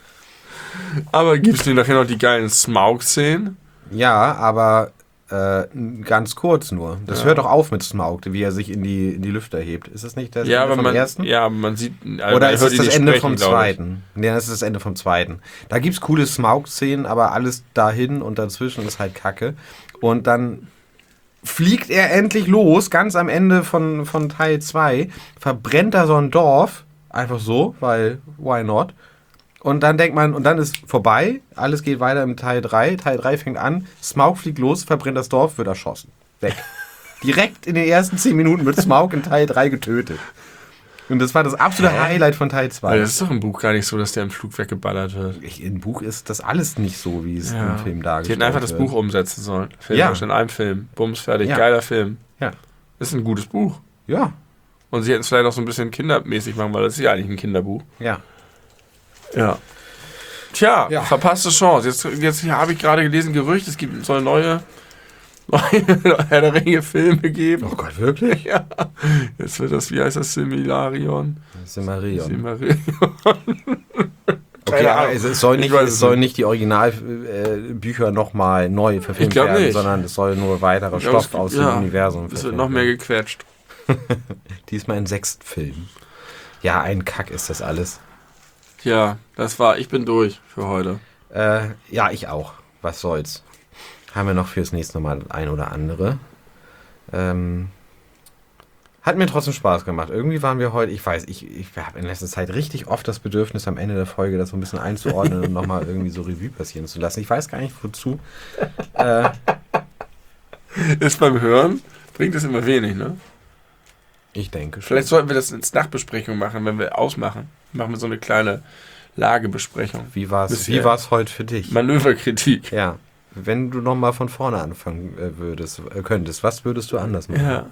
Aber gibst du nachher noch die geilen Smaug-Szenen? Ja, aber ganz kurz nur. Das hört doch auf mit Smaug, wie er sich in die Lüfte hebt. Ist das nicht das Ende vom ersten? Ja, aber man sieht... Oder ist es das Ende sprechen, vom zweiten? Nee, das ist das Ende vom zweiten. Da gibt's coole Smaug-Szenen, aber alles dahin und dazwischen ist halt Kacke. Und dann fliegt er endlich los, ganz am Ende von Teil 2, verbrennt da so ein Dorf, einfach so, weil, why not? Und dann denkt man, und dann ist vorbei, alles geht weiter im Teil 3. Teil 3 fängt an, Smaug fliegt los, verbrennt das Dorf, wird erschossen. Weg. Direkt in den ersten 10 Minuten wird Smaug in Teil 3 getötet. Und das war das absolute Highlight von Teil 2. Aber das ist doch im Buch gar nicht so, dass der im Flug weggeballert wird. Im Buch ist das alles nicht so, wie es im Film Die dargestellt hätten einfach das wird. Buch umsetzen sollen. Ja. In einem Film. Bums, fertig. Ja. Geiler Film. Ja. Das ist ein gutes Buch. Ja, Und sie hätten es vielleicht auch so ein bisschen kindermäßig machen, weil das ist ja eigentlich ein Kinderbuch. ja. Ja. Tja, Ja. verpasste Chance. Jetzt habe ich gerade gelesen, Gerücht, soll neue Herr der Ringe Filme geben. Oh Gott, wirklich? Ja. Jetzt wird das, wie heißt das, Silmarillion? Silmarillion. Okay, Keine aber Ahnung. es soll nicht, Ich weiß es soll nicht die Originalbücher nochmal neu verfilmt Ich glaub werden, nicht. sondern es soll nur weiterer Ich glaub, Stoff aus dem Universum Es wird verfilmt noch mehr werden. gequetscht. Diesmal in 6 Filmen. Ja, ein Kack ist das alles. Ja, ich bin durch für heute. Ja, ich auch. Was soll's. Haben wir noch fürs nächste Mal das ein oder andere. Hat mir trotzdem Spaß gemacht. Irgendwie waren wir heute, ich habe in letzter Zeit richtig oft das Bedürfnis, am Ende der Folge das so ein bisschen einzuordnen und nochmal irgendwie so Revue passieren zu lassen. Ich weiß gar nicht, wozu. Ist beim Hören, bringt es immer wenig, ne? Ich denke schon. Vielleicht sollten wir das als Nachbesprechung machen, wenn wir ausmachen. Machen wir so eine kleine Lagebesprechung. Wie war's Bisher. heute für dich? Manöverkritik. Ja. Wenn du nochmal von vorne anfangen könntest, was würdest du anders machen? Ja.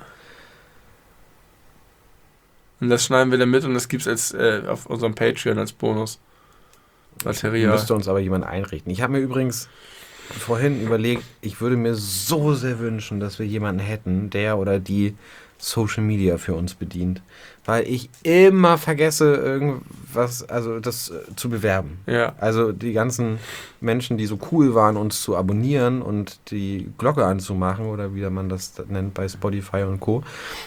Und das schneiden wir dann mit und das gibt's auf unserem Patreon als Bonus-Material. Müsste uns aber jemand einrichten. Ich habe mir übrigens vorhin überlegt, ich würde mir so sehr wünschen, dass wir jemanden hätten, der oder die Social Media für uns bedient. Weil ich immer vergesse, irgendwas, also das zu bewerben. Ja. Also die ganzen Menschen, die so cool waren, uns zu abonnieren und die Glocke anzumachen oder wie man das nennt bei Spotify und Co.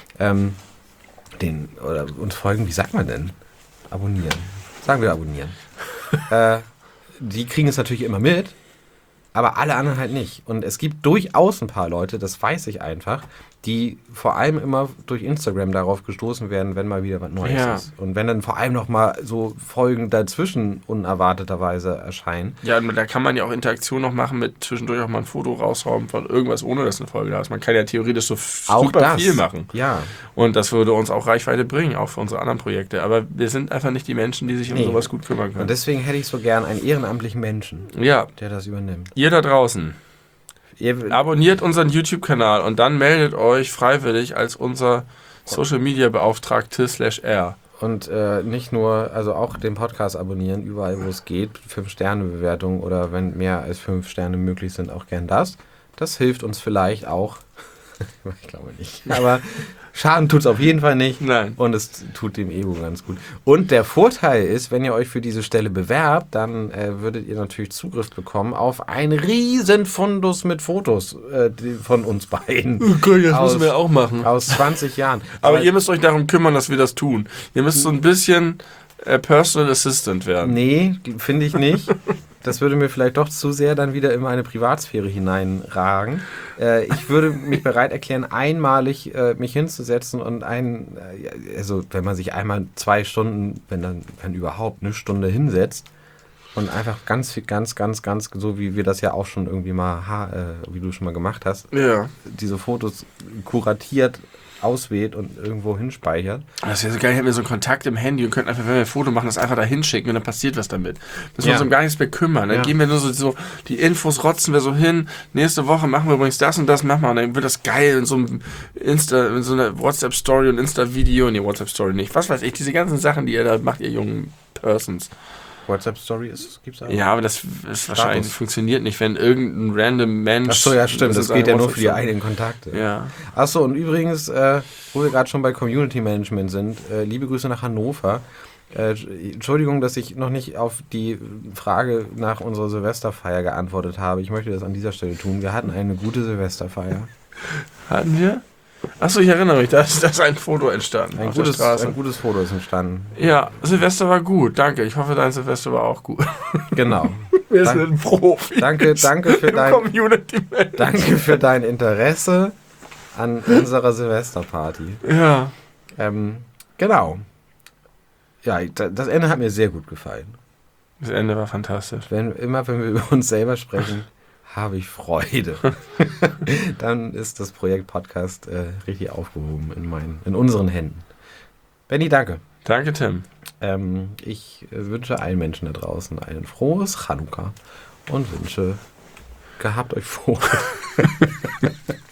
Oder uns folgen, wie sagt man denn? Abonnieren. Sagen wir abonnieren. Die kriegen es natürlich immer mit, aber alle anderen halt nicht. Und es gibt durchaus ein paar Leute, das weiß ich einfach, die vor allem immer durch Instagram darauf gestoßen werden, wenn mal wieder was Neues ist. Und wenn dann vor allem noch mal so Folgen dazwischen unerwarteterweise erscheinen. Ja, und da kann man ja auch Interaktion noch machen mit zwischendurch auch mal ein Foto rausrauben von irgendwas, ohne dass eine Folge da ist. Man kann ja theoretisch so super viel machen. Ja. Und das würde uns auch Reichweite bringen, auch für unsere anderen Projekte. Aber wir sind einfach nicht die Menschen, die sich um sowas gut kümmern können. Und deswegen hätte ich so gern einen ehrenamtlichen Menschen, Ja, der das übernimmt. ihr da draußen, abonniert unseren YouTube-Kanal und dann meldet euch freiwillig als unser Social-Media-Beauftragte /R. Und nicht nur, also auch den Podcast abonnieren, überall wo es geht, 5-Sterne-Bewertung oder wenn mehr als 5 Sterne möglich sind, auch gern das. Das hilft uns vielleicht auch. Ich glaube nicht. Aber Schaden tut es auf jeden Fall nicht. Nein. Und es tut dem Ego ganz gut. Und der Vorteil ist, wenn ihr euch für diese Stelle bewerbt, dann würdet ihr natürlich Zugriff bekommen auf einen riesen Fundus mit Fotos von uns beiden. Okay, das müssen wir auch machen. Aus 20 Jahren. Aber ihr müsst euch darum kümmern, dass wir das tun. Ihr müsst so ein bisschen Personal Assistant werden. Nee, finde ich nicht. Das würde mir vielleicht doch zu sehr dann wieder in meine Privatsphäre hineinragen. Ich würde mich bereit erklären, einmalig mich hinzusetzen und also wenn man sich einmal 2 Stunden, wenn überhaupt eine Stunde hinsetzt und einfach ganz, so wie wir das ja auch schon irgendwie mal, wie du schon mal gemacht hast, Ja. diese Fotos kuratiert auswählt und irgendwo hinspeichert. Das wäre so geil, hätten wir so einen Kontakt im Handy und könnten einfach, wenn wir ein Foto machen, das einfach da hinschicken und dann passiert was damit. Müssen wir uns um gar nichts mehr kümmern. Dann gehen wir nur so die Infos rotzen wir so hin. Nächste Woche machen wir übrigens das und das, machen wir. Und dann wird das geil in so einem in so einer WhatsApp-Story und Insta-Video. Nee, WhatsApp-Story nicht. Was weiß ich, diese ganzen Sachen, die ihr da macht, ihr jungen Persons. WhatsApp-Story gibt's auch. Ja, aber das ist wahrscheinlich funktioniert nicht, wenn irgendein random Mensch... Achso, ja, stimmt. Das geht ja nur für die eigenen Kontakte. Ja. Achso, und übrigens, wo wir gerade schon bei Community Management sind, liebe Grüße nach Hannover. Entschuldigung, dass ich noch nicht auf die Frage nach unserer Silvesterfeier geantwortet habe. Ich möchte das an dieser Stelle tun. Wir hatten eine gute Silvesterfeier. Hatten wir? Achso, ich erinnere mich, da ist ein Foto entstanden. Ein gutes Foto ist entstanden. Ja, Silvester war gut, danke. Ich hoffe, dein Silvester war auch gut. Genau. Wir sind Profis. Danke für dein Interesse an unserer Silvesterparty. Ja. Genau. Ja, das Ende hat mir sehr gut gefallen. Das Ende war fantastisch. Wenn wir über uns selber sprechen, habe ich Freude. Dann ist das Projekt Podcast richtig aufgehoben in unseren Händen. Benni, danke. Danke, Tim. Ich wünsche allen Menschen da draußen ein frohes Chanukka und wünsche, gehabt euch wohl.